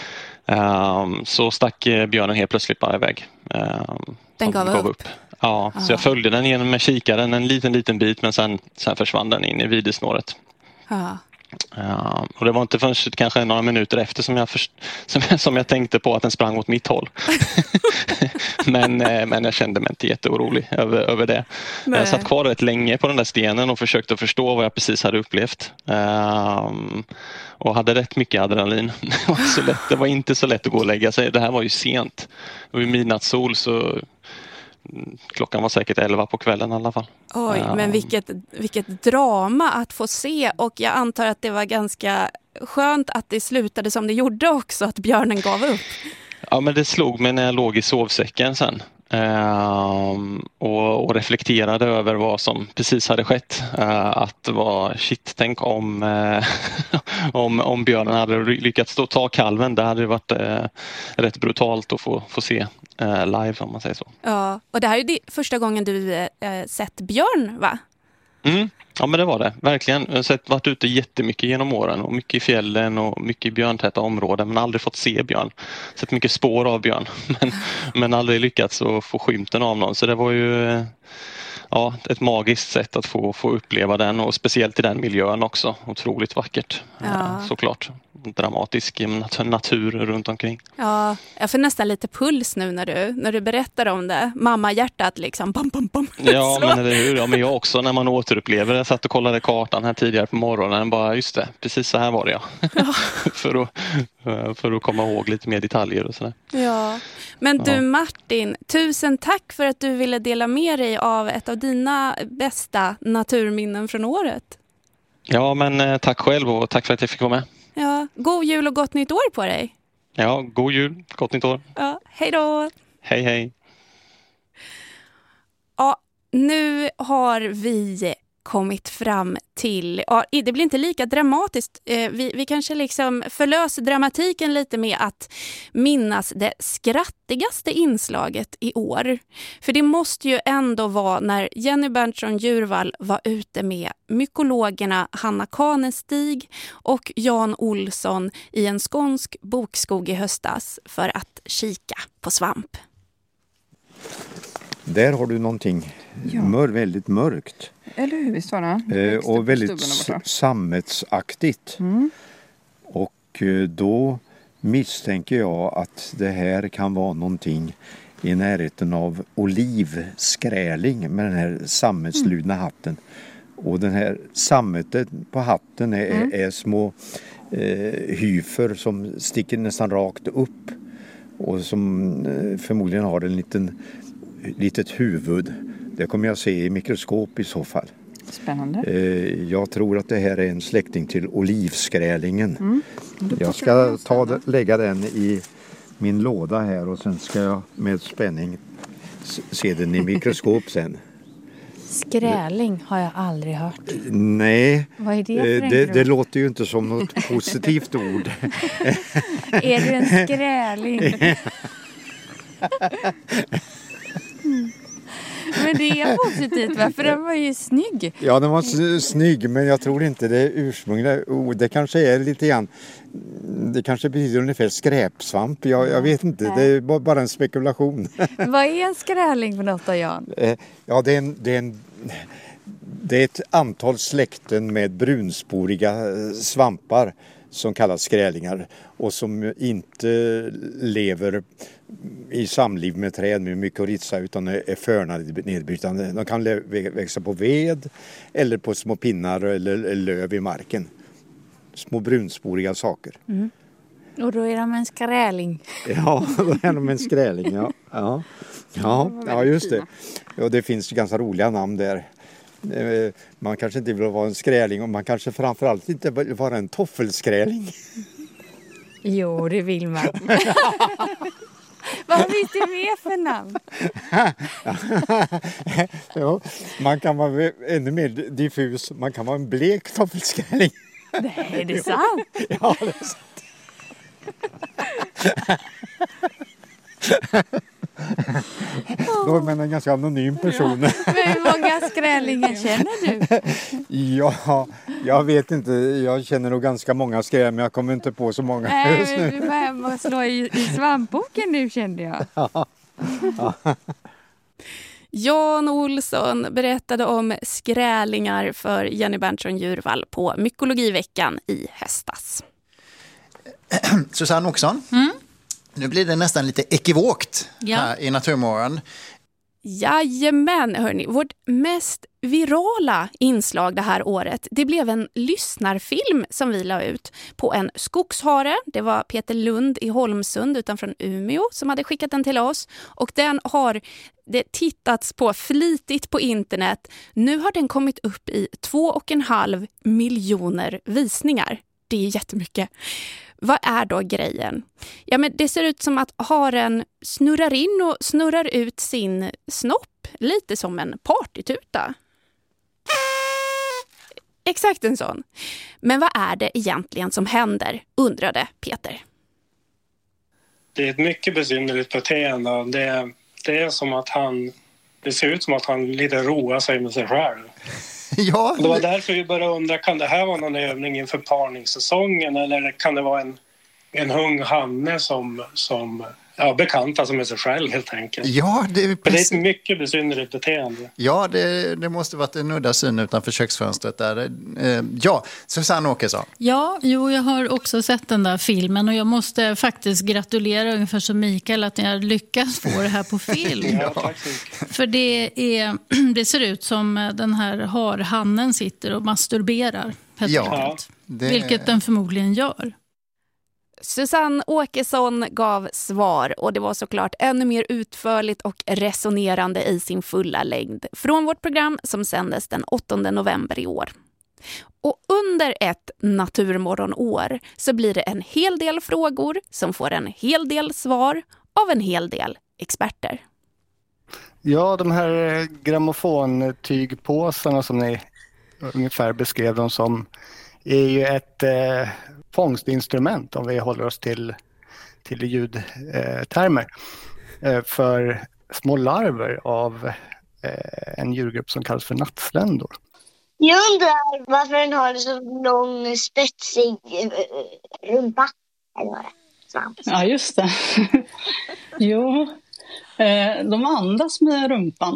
Så stack björnen helt plötsligt bara iväg. Den gav upp. Ja, så jag följde den genom med kikaren en liten bit men sen försvann den in i videsnåret. Ja. Och det var inte förrän kanske några minuter efter som jag tänkte på att den sprang åt mitt håll. men jag kände mig inte jätteorolig över det. Nej. Jag satt kvar rätt länge på den där stenen och försökte förstå vad jag precis hade upplevt. Och hade rätt mycket adrenalin. Det var inte så lätt att gå och lägga sig. Det här var ju sent. Det var ju midnattssol så klockan var säkert 11 på kvällen i alla fall. Oj, men vilket drama att få se och jag antar att det var ganska skönt att det slutade som det gjorde också, att björnen gav upp. Ja, men det slog mig när jag låg i sovsäcken sen och reflekterade över vad som precis hade skett. Tänk om björnen hade lyckats ta kalven. Det hade varit rätt brutalt att få se live om man säger så. Ja, och det här är första gången du sett björn, va? Ja, men det var det. Verkligen. Jag har varit ute jättemycket genom åren och mycket i fjällen och mycket i björntäta områden men aldrig fått se björn. Sett mycket spår av björn men aldrig lyckats att få skymten av någon. Så det var ju ett magiskt sätt att få uppleva den och speciellt i den miljön också. Otroligt vackert, såklart. Dramatisk natur runt omkring. Ja, jag får nästan lite puls nu när du berättar om det. Mamma-hjärtat liksom. Bam, bam, bam. Ja, men eller hur? Ja, men jag också när man återupplever det. Jag satt och kollade kartan här tidigare på morgonen. Bara, just det, precis så här var det ja. för att komma ihåg lite mer detaljer och sådär. Ja, men du Martin, tusen tack för att du ville dela med dig av ett av dina bästa naturminnen från året. Ja, men tack själv och tack för att jag fick vara med. Ja, god jul och gott nytt år på dig. Ja, god jul, gott nytt år. Ja, hej då. Hej, hej. Ja, nu har vi kommit fram till, det blir inte lika dramatiskt, vi kanske liksom förlöser dramatiken lite med att minnas det skrattigaste inslaget i år. För det måste ju ändå vara när Jenny Berntsson Djurvall var ute med mykologerna Hanna Kanestig och Jan Olsson i en skånsk bokskog i höstas för att kika på svamp. Där har du någonting väldigt mörkt. Eller hur, visst var det? Och väldigt sammetsaktigt. Och då misstänker jag att det här kan vara någonting i närheten av olivskräling med den här sammetsludna hatten. Och den här sammetet på hatten är små hyfer som sticker nästan rakt upp och som förmodligen har en litet huvud. Det kommer jag se i mikroskop i så fall. Spännande. Jag tror att det här är en släkting till olivskrälingen. Jag ska lägga den i min låda här och sen ska jag med spänning se den i mikroskop sen. Skräling har jag aldrig hört. Nej, vad är det, det låter ju inte som något positivt ord. Är du en skräling? Men det är positivt, för den var ju snygg. Ja, den var snygg, men jag tror inte det är ursprungliga ord. Det kanske är lite grann, det kanske betyder ungefär skräpsvamp. Jag vet inte, det är bara en spekulation. Vad är en skräling för något då, Jan? Ja, det är ett antal släkten med brunsporiga svampar som kallas skrälingar och som inte lever i samliv med träd med mykorrhiza utan är förnedbrytande. De kan växa på ved eller på små pinnar eller löv i marken. Små brunsporiga saker. Och då är de en skräling. Ja, då är de en skräling, ja, just det. Och det finns ganska roliga namn där. Man kanske inte vill vara en skräling och man kanske framförallt inte vill vara en toffelskräling. Jo, det vill man. Vad finns det mer för namn? Ja, man kan vara ännu mer diffus. Man kan vara en blek toffelskräling. Nej, är det sant? Ja, det är sant. Då är man en ganska anonym person. Men hur många skrälingar känner du? Ja, jag vet inte. Jag känner nog ganska många skrälingar, men jag kommer inte på så många. Nej, du börjar slå i svampboken nu, kände jag. Ja. Jan Olsson berättade om skrälingar för Jenny Berntsson Djurvall på Mykologiveckan i höstas. Susanne Åkesson. Nu blir det nästan lite ekivokt här i Naturmorgon. Jajamän, hörni. Vårt mest virala inslag det här året, det blev en lyssnarfilm som vi la ut på en skogshare. Det var Peter Lund i Holmsund utanför Umeå som hade skickat den till oss. Och den har det tittats på flitigt på internet. Nu har den kommit upp i 2,5 miljoner visningar. Det är jättemycket. Vad är då grejen? Ja, men det ser ut som att haren snurrar in och snurrar ut sin snopp. Lite som en partytuta. Exakt en sån. Men vad är det egentligen som händer? Undrade Peter. Det är ett mycket besynnerligt beteende. Det är som att det ser ut som att han lite roar sig med sig själv. Ja. Det var därför vi började undra, kan det här vara någon övning inför parningssäsongen eller kan det vara en hung hanne som bekantar sig med sig själv helt enkelt. Ja, det är ett mycket besynnerligt beteende. Ja, det måste varit en udda syn utanför köksfönstret där. Ja, Susanne Åkesson. Ja, jag har också sett den där filmen och jag måste faktiskt gratulera ungefär som Mikael att jag lyckas få det här på film. Ja, tack så mycket. För det ser ut som den här harhannen sitter och masturberar. Vilket den förmodligen gör. Susanne Åkesson gav svar och det var såklart ännu mer utförligt och resonerande i sin fulla längd från vårt program som sändes den 8 november i år. Och under ett naturmorgonår så blir det en hel del frågor som får en hel del svar av en hel del experter. Ja, de här grammofontygpåsarna som ni ungefär beskrev dem som är ju ett fångstinstrument om vi håller oss till ljudtermer för små larver av en djurgrupp som kallas för nattsländor. Jag undrar varför den har så lång spetsig rumpa eller svans. Ja, just det. Jo, de andas med rumpan.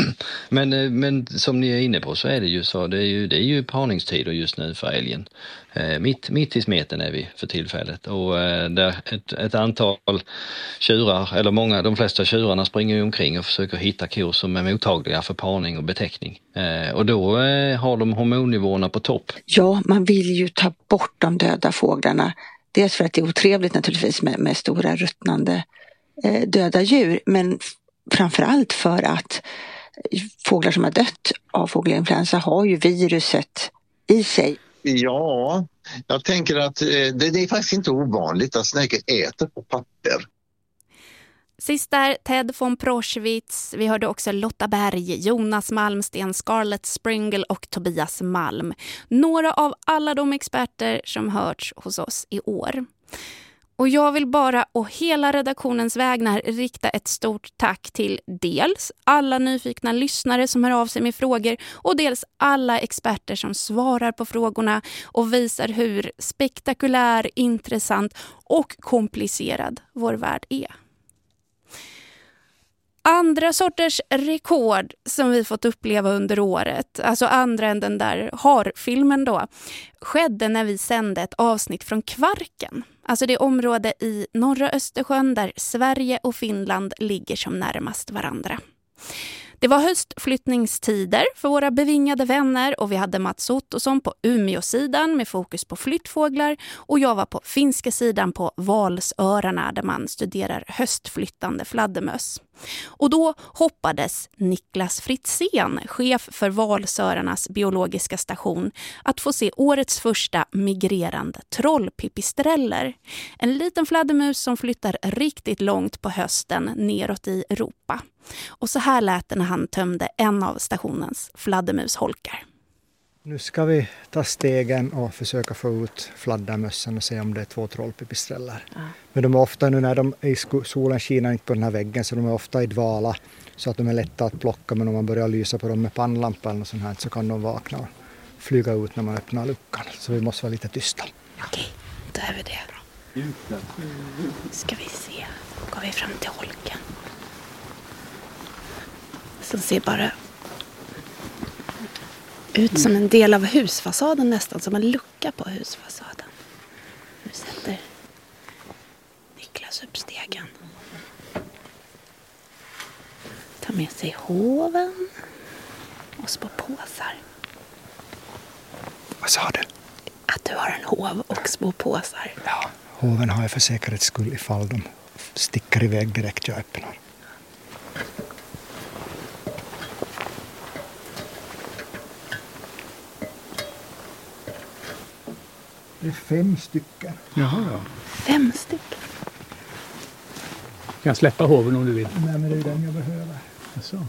Men som ni är inne på så är det ju så. Det är ju parningstider just nu för älgen. Mitt i smeten är vi för tillfället. Och där ett antal tjurar, eller de flesta tjurarna springer ju omkring och försöker hitta kor som är mottagliga för parning och betäckning. Och då har de hormonnivåerna på topp. Ja, man vill ju ta bort de döda fåglarna. Dels för att det är otrevligt naturligtvis med stora ruttnande döda djur. Men framförallt för att fåglar som har dött av fågelinfluensa har ju viruset i sig. Ja, jag tänker att det är faktiskt inte ovanligt att snäckor äter på papper. Sist där Ted von Proschwitz. Vi hörde också Lotta Berg, Jonas Malmsten, Scarlett Springle och Tobias Malm. Några av alla de experter som hörts hos oss i år. Och jag vill bara å hela redaktionens vägnar rikta ett stort tack till dels alla nyfikna lyssnare som hör av sig med frågor och dels alla experter som svarar på frågorna och visar hur spektakulär, intressant och komplicerad vår värld är. Andra sorters rekord som vi fått uppleva under året, alltså andra än den där harfilmen då, skedde när vi sände ett avsnitt från Kvarken. Alltså det område i norra Östersjön där Sverige och Finland ligger som närmast varandra. Det var höstflyttningstider för våra bevingade vänner och vi hade Mats Ottosson på Umeå-sidan med fokus på flyttfåglar och jag var på finska sidan på Valsörarna där man studerar höstflyttande fladdermöss. Och då hoppades Niklas Fritzén, chef för Valsörarnas biologiska station, att få se årets första migrerande trollpipistreller. En liten fladdermus som flyttar riktigt långt på hösten neråt i Europa. Och så här lät det när han tömde en av stationens fladdermusholkar. Nu ska vi ta stegen och försöka få ut fladdermössen och se om det är 2 trollpipistreller. Ja. Men de är ofta nu när de är i solen skiner inte på den här väggen så de är ofta i dvala så att de är lätta att plocka, men om man börjar lysa på dem med pannlampa eller sånt här så kan de vakna och flyga ut när man öppnar luckan. Så vi måste vara lite tysta. Okej, då är vi det. Ska vi se, då går vi fram till holken. Som ser bara ut som en del av husfasaden nästan, som en lucka på husfasaden. Nu sätter Niklas upp stegen. Tar med sig hoven och små påsar. Vad sa du? Att du har en hov och små påsar. Ja, hoven har jag för säkerhets skull ifall de sticker iväg direkt jag öppnar. Det är 5 stycken. Jaha, ja. 5 stycken? Kan jag släppa hoven om du vill? Nej, men det är den jag behöver. Så.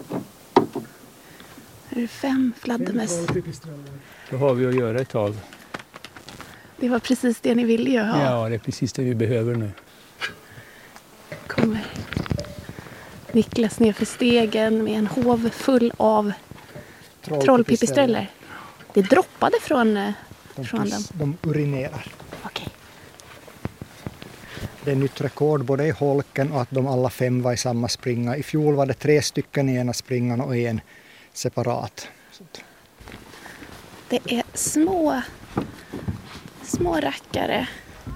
Är det 5 fladdermöss? Då har vi att göra ett tag. Det var precis det ni ville göra. Ja, det är precis det vi behöver nu. Kommer Niklas ner för stegen med en hov full av trollpipistreller. Det droppade från dem. De urinerar. Okej. Det är nytt rekord både i holken och att de alla 5 var i samma springa. I fjol var det 3 stycken i ena springan och 1 separat. Det är små rackare.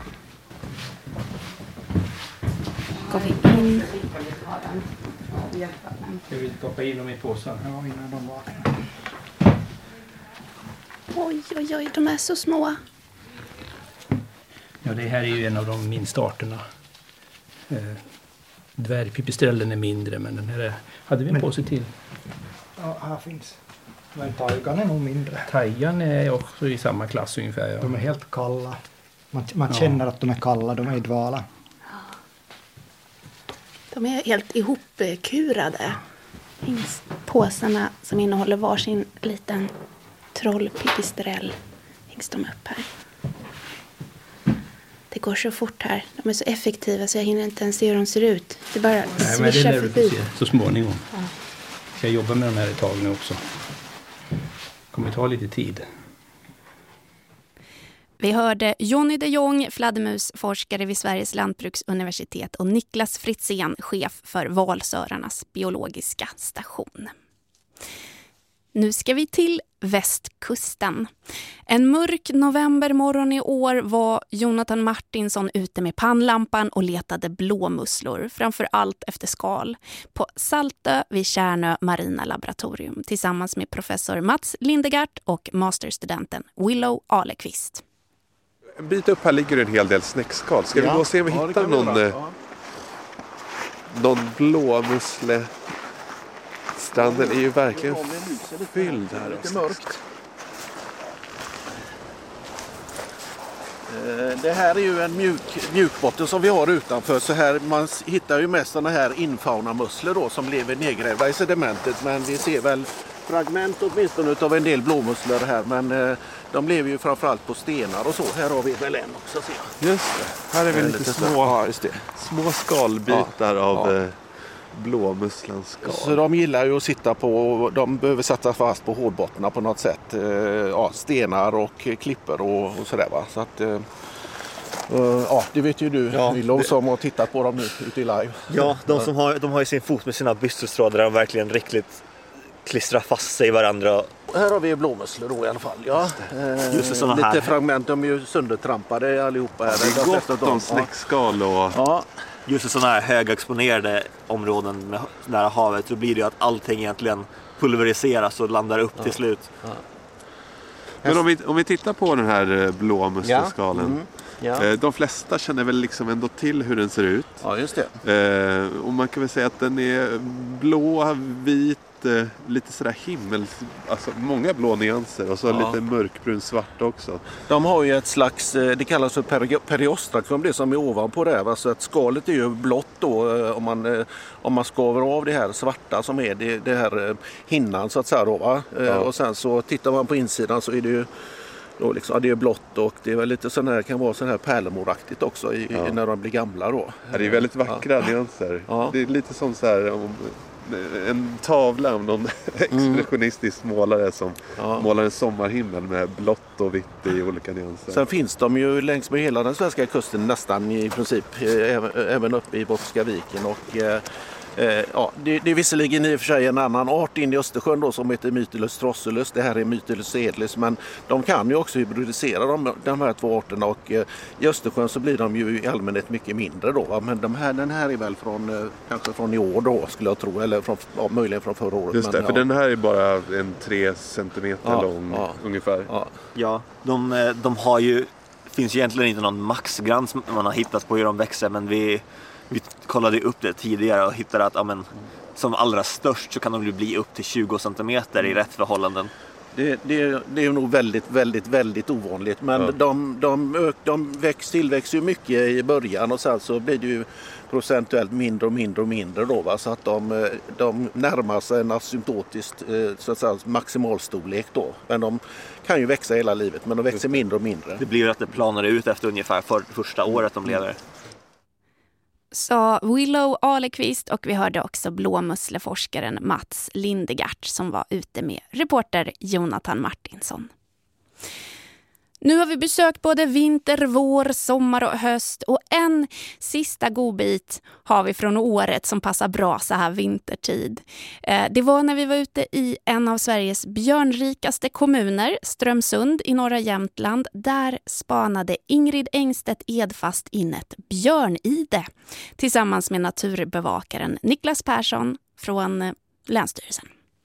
Går vi in. Jag vill stoppa in dem i påsar. Ja, innan de vaknar. Oj, de är så små. Ja, det här är ju en av de minsta arterna. Dvärgpipistrellen är mindre, men den här hade vi en påse till. Ja, här finns. Men taigan är nog mindre. Taigan är också i samma klass ungefär. Ja. De är helt kalla. Man känner att de är kalla, de är i dvala. De är helt ihopkurade. Finns påsarna som innehåller varsin liten trollpipistrell. Hängs de upp här. Det går så fort här. De är så effektiva så jag hinner inte ens se hur de ser ut. Det bara svischar förbi. Så småningom. Ja. Ska jag jobba med de här ett tag nu också. Det kommer ta lite tid. Vi hörde Johnny de Jong, fladdermusforskare vid Sveriges lantbruksuniversitet och Niklas Fritzén, chef för Valsörarnas biologiska station. Nu ska vi till västkusten. En mörk novembermorgon i år var Jonathan Martinsson ute med pannlampan och letade blåmusslor, framför allt efter skal, på Saltö vid Tjärnö marina laboratorium tillsammans med professor Mats Lindegard och masterstudenten Willow Alekvist. En bit upp här ligger en hel del snäckskal. Ska vi gå och se om vi hittar någon blåmussle? Stranden är ju verkligen fylld här. Lite mörkt. Det här är ju en mjukbotten som vi har utanför. Så här, man hittar ju mest sådana här infaunamusslor då, som lever nedgrävda i sedimentet. Men vi ser väl fragment åtminstone av en del blåmusslor här. Men de lever ju framförallt på stenar och så. Här har vi väl en också. Just det. Här är vi lite små skalbitar av blåmusslans skal. Så de gillar ju att sitta på, de behöver sätta fast på hårdbottnar på något sätt. Stenar och klippor och sådär va. Så att, det vet ju du, Willow, som har tittat på dem nu ute i live. Ja, de har ju sin fot med sina bystrostråd där de verkligen riktigt klistrar fast sig i varandra. Här har vi blåmusslor då i alla fall. Ja. Just det, lite här. Fragment, de är ju söndertrampade allihopa. Här. Det är gott om snäckskal och... Ja. Just i sådana här högexponerade områden nära havet, så blir det ju att allting egentligen pulveriseras och landar upp till slut. Ja. Men om vi tittar på den här blåmusselskalen. De flesta känner väl liksom ändå till hur den ser ut. Ja, just det. Och man kan väl säga att den är blå, vit, lite sådär alltså många blå nyanser och så lite mörkbrun svart också. De har ju ett slags, det kallas för periostrakum, det som är ovanpå det här. Så att skalet är ju blått då om man skaver av det här svarta som är det här hinnan så att säga då, va? Och sen så tittar man på insidan så är det ju då liksom, det är blått och det är väl lite sån här, kan vara sån här pärlemoraktigt också när de blir gamla då. Det är väldigt vackra nyanser. Ja. Det är lite som så här en tavla av någon expressionistisk målare som målar en sommarhimmel med blått och vitt i olika nyanser. Sen finns de ju längs med hela den svenska kusten nästan i princip, även uppe i Bottniska viken och det är visserligen i och för sig en annan art in i Östersjön då, som heter Mytilus trossulus. Det här är Mytilus edlis, men de kan ju också hybridisera de här två arterna och i Östersjön så blir de ju i allmänhet mycket mindre då, va? Men den här är väl kanske från i år då skulle jag tro, eller möjligen från förra året. Just det, för den här är bara en 3 centimeter lång ungefär. Ja, de har ju, finns ju egentligen inte någon maxgräns man har hittat på hur de växer, men vi kollade upp det tidigare och hittade att som allra störst så kan de bli upp till 20 centimeter i rätt förhållanden. Det är nog väldigt, väldigt, väldigt ovanligt. Men de tillväxer ju mycket i början och sen så blir det ju procentuellt mindre och mindre och mindre då, va? Så att de närmar sig en asymptotiskt så att säga, maximalstorlek då. Men de kan ju växa hela livet, men de växer mindre och mindre. Det blir ju att det planar ut efter ungefär första året de lever. Sa Willow Alekvist, och vi hörde också blåmussleforskaren Mats Lindegard som var ute med reporter Jonathan Martinsson. Nu har vi besökt både vinter, vår, sommar och höst, och en sista godbit har vi från året som passar bra så här vintertid. Det var när vi var ute i en av Sveriges björnrikaste kommuner, Strömsund i norra Jämtland. Där spanade Ingrid Engstedt Edfast in ett björnide tillsammans med naturbevakaren Niklas Persson från Länsstyrelsen.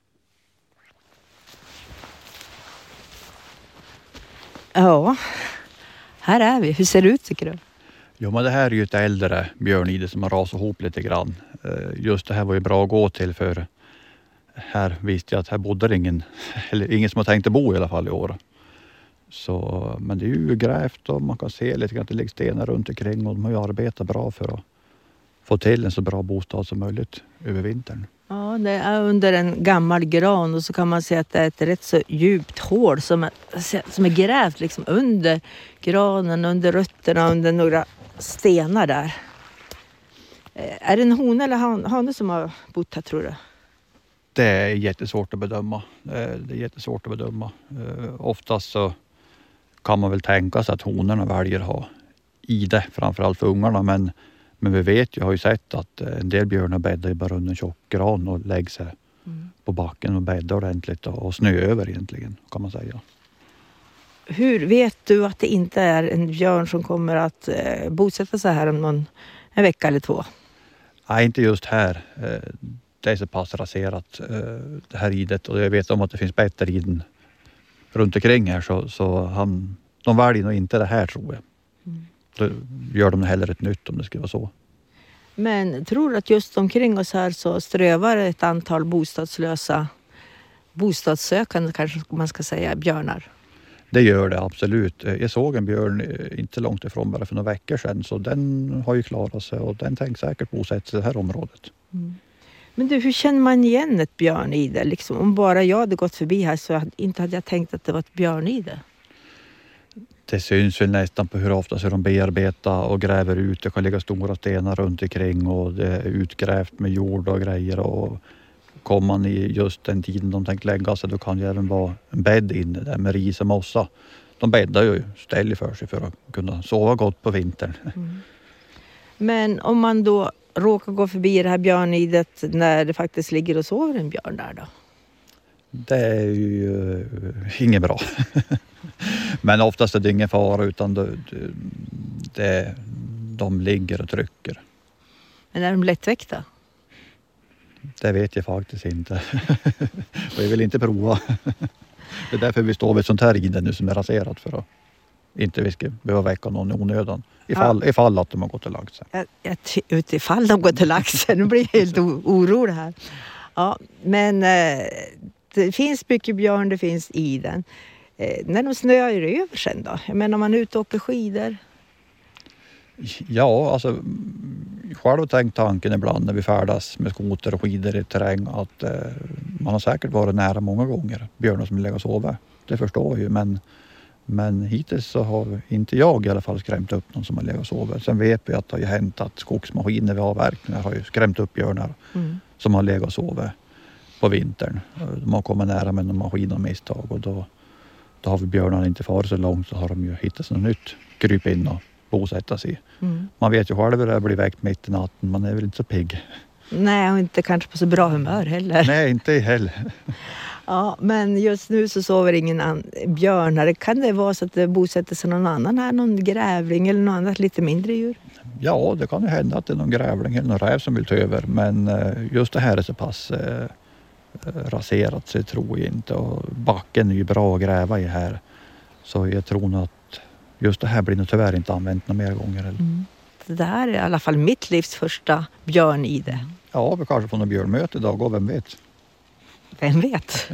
Ja, här är vi. Hur ser det ut tycker du? Jo, men det här är ju ett äldre björnide som har rasat ihop lite grann. Just det här var ju bra att gå till, för här visste jag att här bodde ingen som har tänkt att bo i alla fall i år. Så, men det är ju grävt och man kan se lite grann att det ligger stenar runt omkring, och de har ju arbetat bra för att få till en så bra bostad som möjligt över vintern. Ja, det är under en gammal gran, och så kan man se att det är ett rätt så djupt hål som är grävt liksom under granen, under rötterna, under några stenar där. Är det en hona eller hane som har bott här, tror du? Det är jättesvårt att bedöma. Oftast så kan man väl tänka sig att honorna väljer att ha i det, framförallt för ungarna, men vi vet ju, har ju sett att en del björnar bäddar i bara under en tjock gran och lägger sig på backen och bädda ordentligt och snö över egentligen, kan man säga. Hur vet du att det inte är en björn som kommer att bosätta sig här om en vecka eller 2? Nej, inte just här. Det är så pass raserat det här idet, och jag vet om att det finns bättre iden runt omkring här, så de väljer nog inte det här, tror jag. Då gör de hellre ett nytt om det skulle vara så. Men tror du att just omkring oss här så strövar ett antal bostadssökande, kanske man ska säga, björnar? Det gör det absolut. Jag såg en björn inte långt ifrån, bara för några veckor sedan, så den har ju klarat sig och den tänker säkert bosätta sig i det här området. Mm. Men du, hur känner man igen ett björnide? Liksom, om bara jag hade gått förbi här så inte hade jag tänkt att det var ett björnide. Det syns väl nästan på hur ofta så de bearbetar och gräver ut. Det kan ligga stora stenar runt omkring och det är utgrävt med jord och grejer. Och kommer man i just den tiden de tänkt lägga sig, då kan det även vara en bädd inne där med ris och mossa. De bäddar ju ställ för sig för att kunna sova gott på vintern. Mm. Men om man då råkar gå förbi det här björnidet när det faktiskt ligger och sover en björn där då? Det är ju inget bra. Men oftast är det ingen fara, utan de ligger och trycker. Men är de lättväckta? Det vet jag faktiskt inte. Och jag vill inte prova. Det är därför vi står vid sånt här ide nu som är raserat, för att inte vi ska behöva väcka någon i onödan. Ifall att de har gått och lagt sig. Utifall de gått och lagt sig. Nu blir jag helt orolig här. Ja, men det finns mycket björn, det finns iden. När de snöar över sen då? Jag menar, om man är ute och åker skidor? Ja, alltså själv tänkt tanken ibland när vi färdas med skoter och skidor i terräng att man har säkert varit nära många gånger björnar som lägger och sover. Det förstår jag ju, men hittills så har inte jag i alla fall skrämt upp någon som har legat och sover. Sen vet vi att det har ju hänt att skogsmaskiner vid avverkningar har ju skrämt upp björnar som har legat och sover på vintern. De har kommit nära med en maskin och misstag, och då har vi björnarna inte farit så långt, så har de ju hittat något nytt kryp in och bosätta sig. Man vet ju själv hur det blir väckt mitt i natten, man är väl inte så pigg. Nej, och inte kanske på så bra humör heller. Nej, inte heller. Ja, men just nu så sover ingen björnar. Kan det vara så att det bosätter sig någon annan här, någon grävling eller något annat lite mindre djur? Ja, det kan ju hända att det är någon grävling eller någon räv som vill ta över, men just det här är så pass raserat så jag tror jag inte, och backen är ju bra att gräva i här, så jag tror nog att just det här blir nog tyvärr inte använt några mer gånger. Det här är i alla fall mitt livs första björnide. Ja, vi kanske får något björnmöte idag, och vem vet? Vem vet?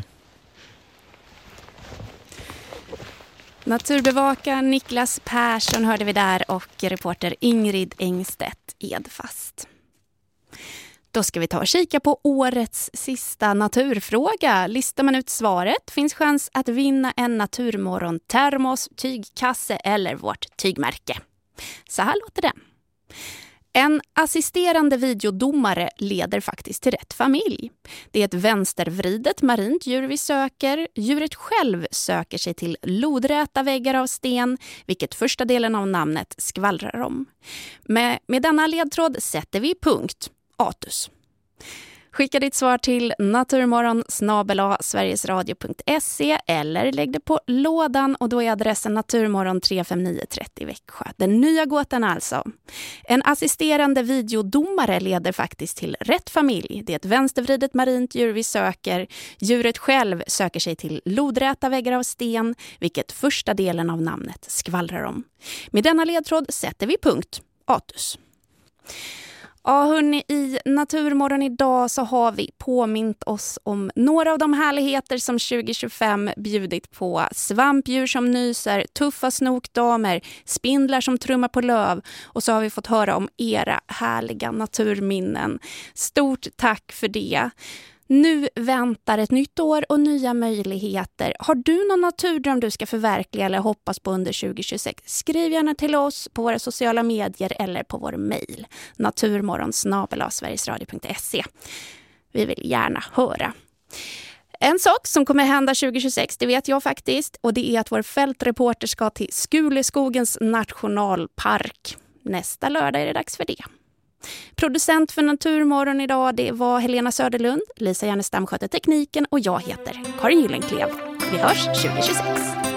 Naturbevakare Niklas Persson hörde vi där, och reporter Ingrid Engstedt Edfast. Då ska vi ta och kika på årets sista naturfråga. Listar man ut svaret finns chans att vinna en Naturmorgon termos, tygkasse eller vårt tygmärke. Så här låter den. En assisterande videodomare leder faktiskt till rätt familj. Det är ett vänstervridet marint djur vi söker. Djuret själv söker sig till lodräta väggar av sten, vilket första delen av namnet skvallrar om. Med denna ledtråd sätter vi punkt. Atus. Skicka ditt svar till naturmorgon@sverigesradio.se eller lägg det på lådan, och då är adressen Naturmorgon 35930 Växjö. Den nya gåtan alltså. En assisterande videodomare leder faktiskt till rätt familj. Det är ett vänstervridet marint djur vi söker. Djuret själv söker sig till lodräta väggar av sten, vilket första delen av namnet skvallrar om. Med denna ledtråd sätter vi punkt. Atus. Ja hörni, i Naturmorgon idag så har vi påmint oss om några av de härligheter som 2025 bjudit på. Svampdjur som nyser, tuffa snokdamer, spindlar som trummar på löv, och så har vi fått höra om era härliga naturminnen. Stort tack för det. Nu väntar ett nytt år och nya möjligheter. Har du någon naturdröm du ska förverkliga eller hoppas på under 2026? Skriv gärna till oss på våra sociala medier eller på vår mejl. naturmorgon@sverigesradio.se. Vi vill gärna höra. En sak som kommer hända 2026, det vet jag faktiskt. Och det är att vår fältreporter ska till Skuleskogens nationalpark. Nästa lördag är det dags för det. Producent för Naturmorgon idag, det var Helena Söderlund. Lisa Järnestam sköter tekniken och jag heter Karin Gyllenklev. Vi hörs 2026.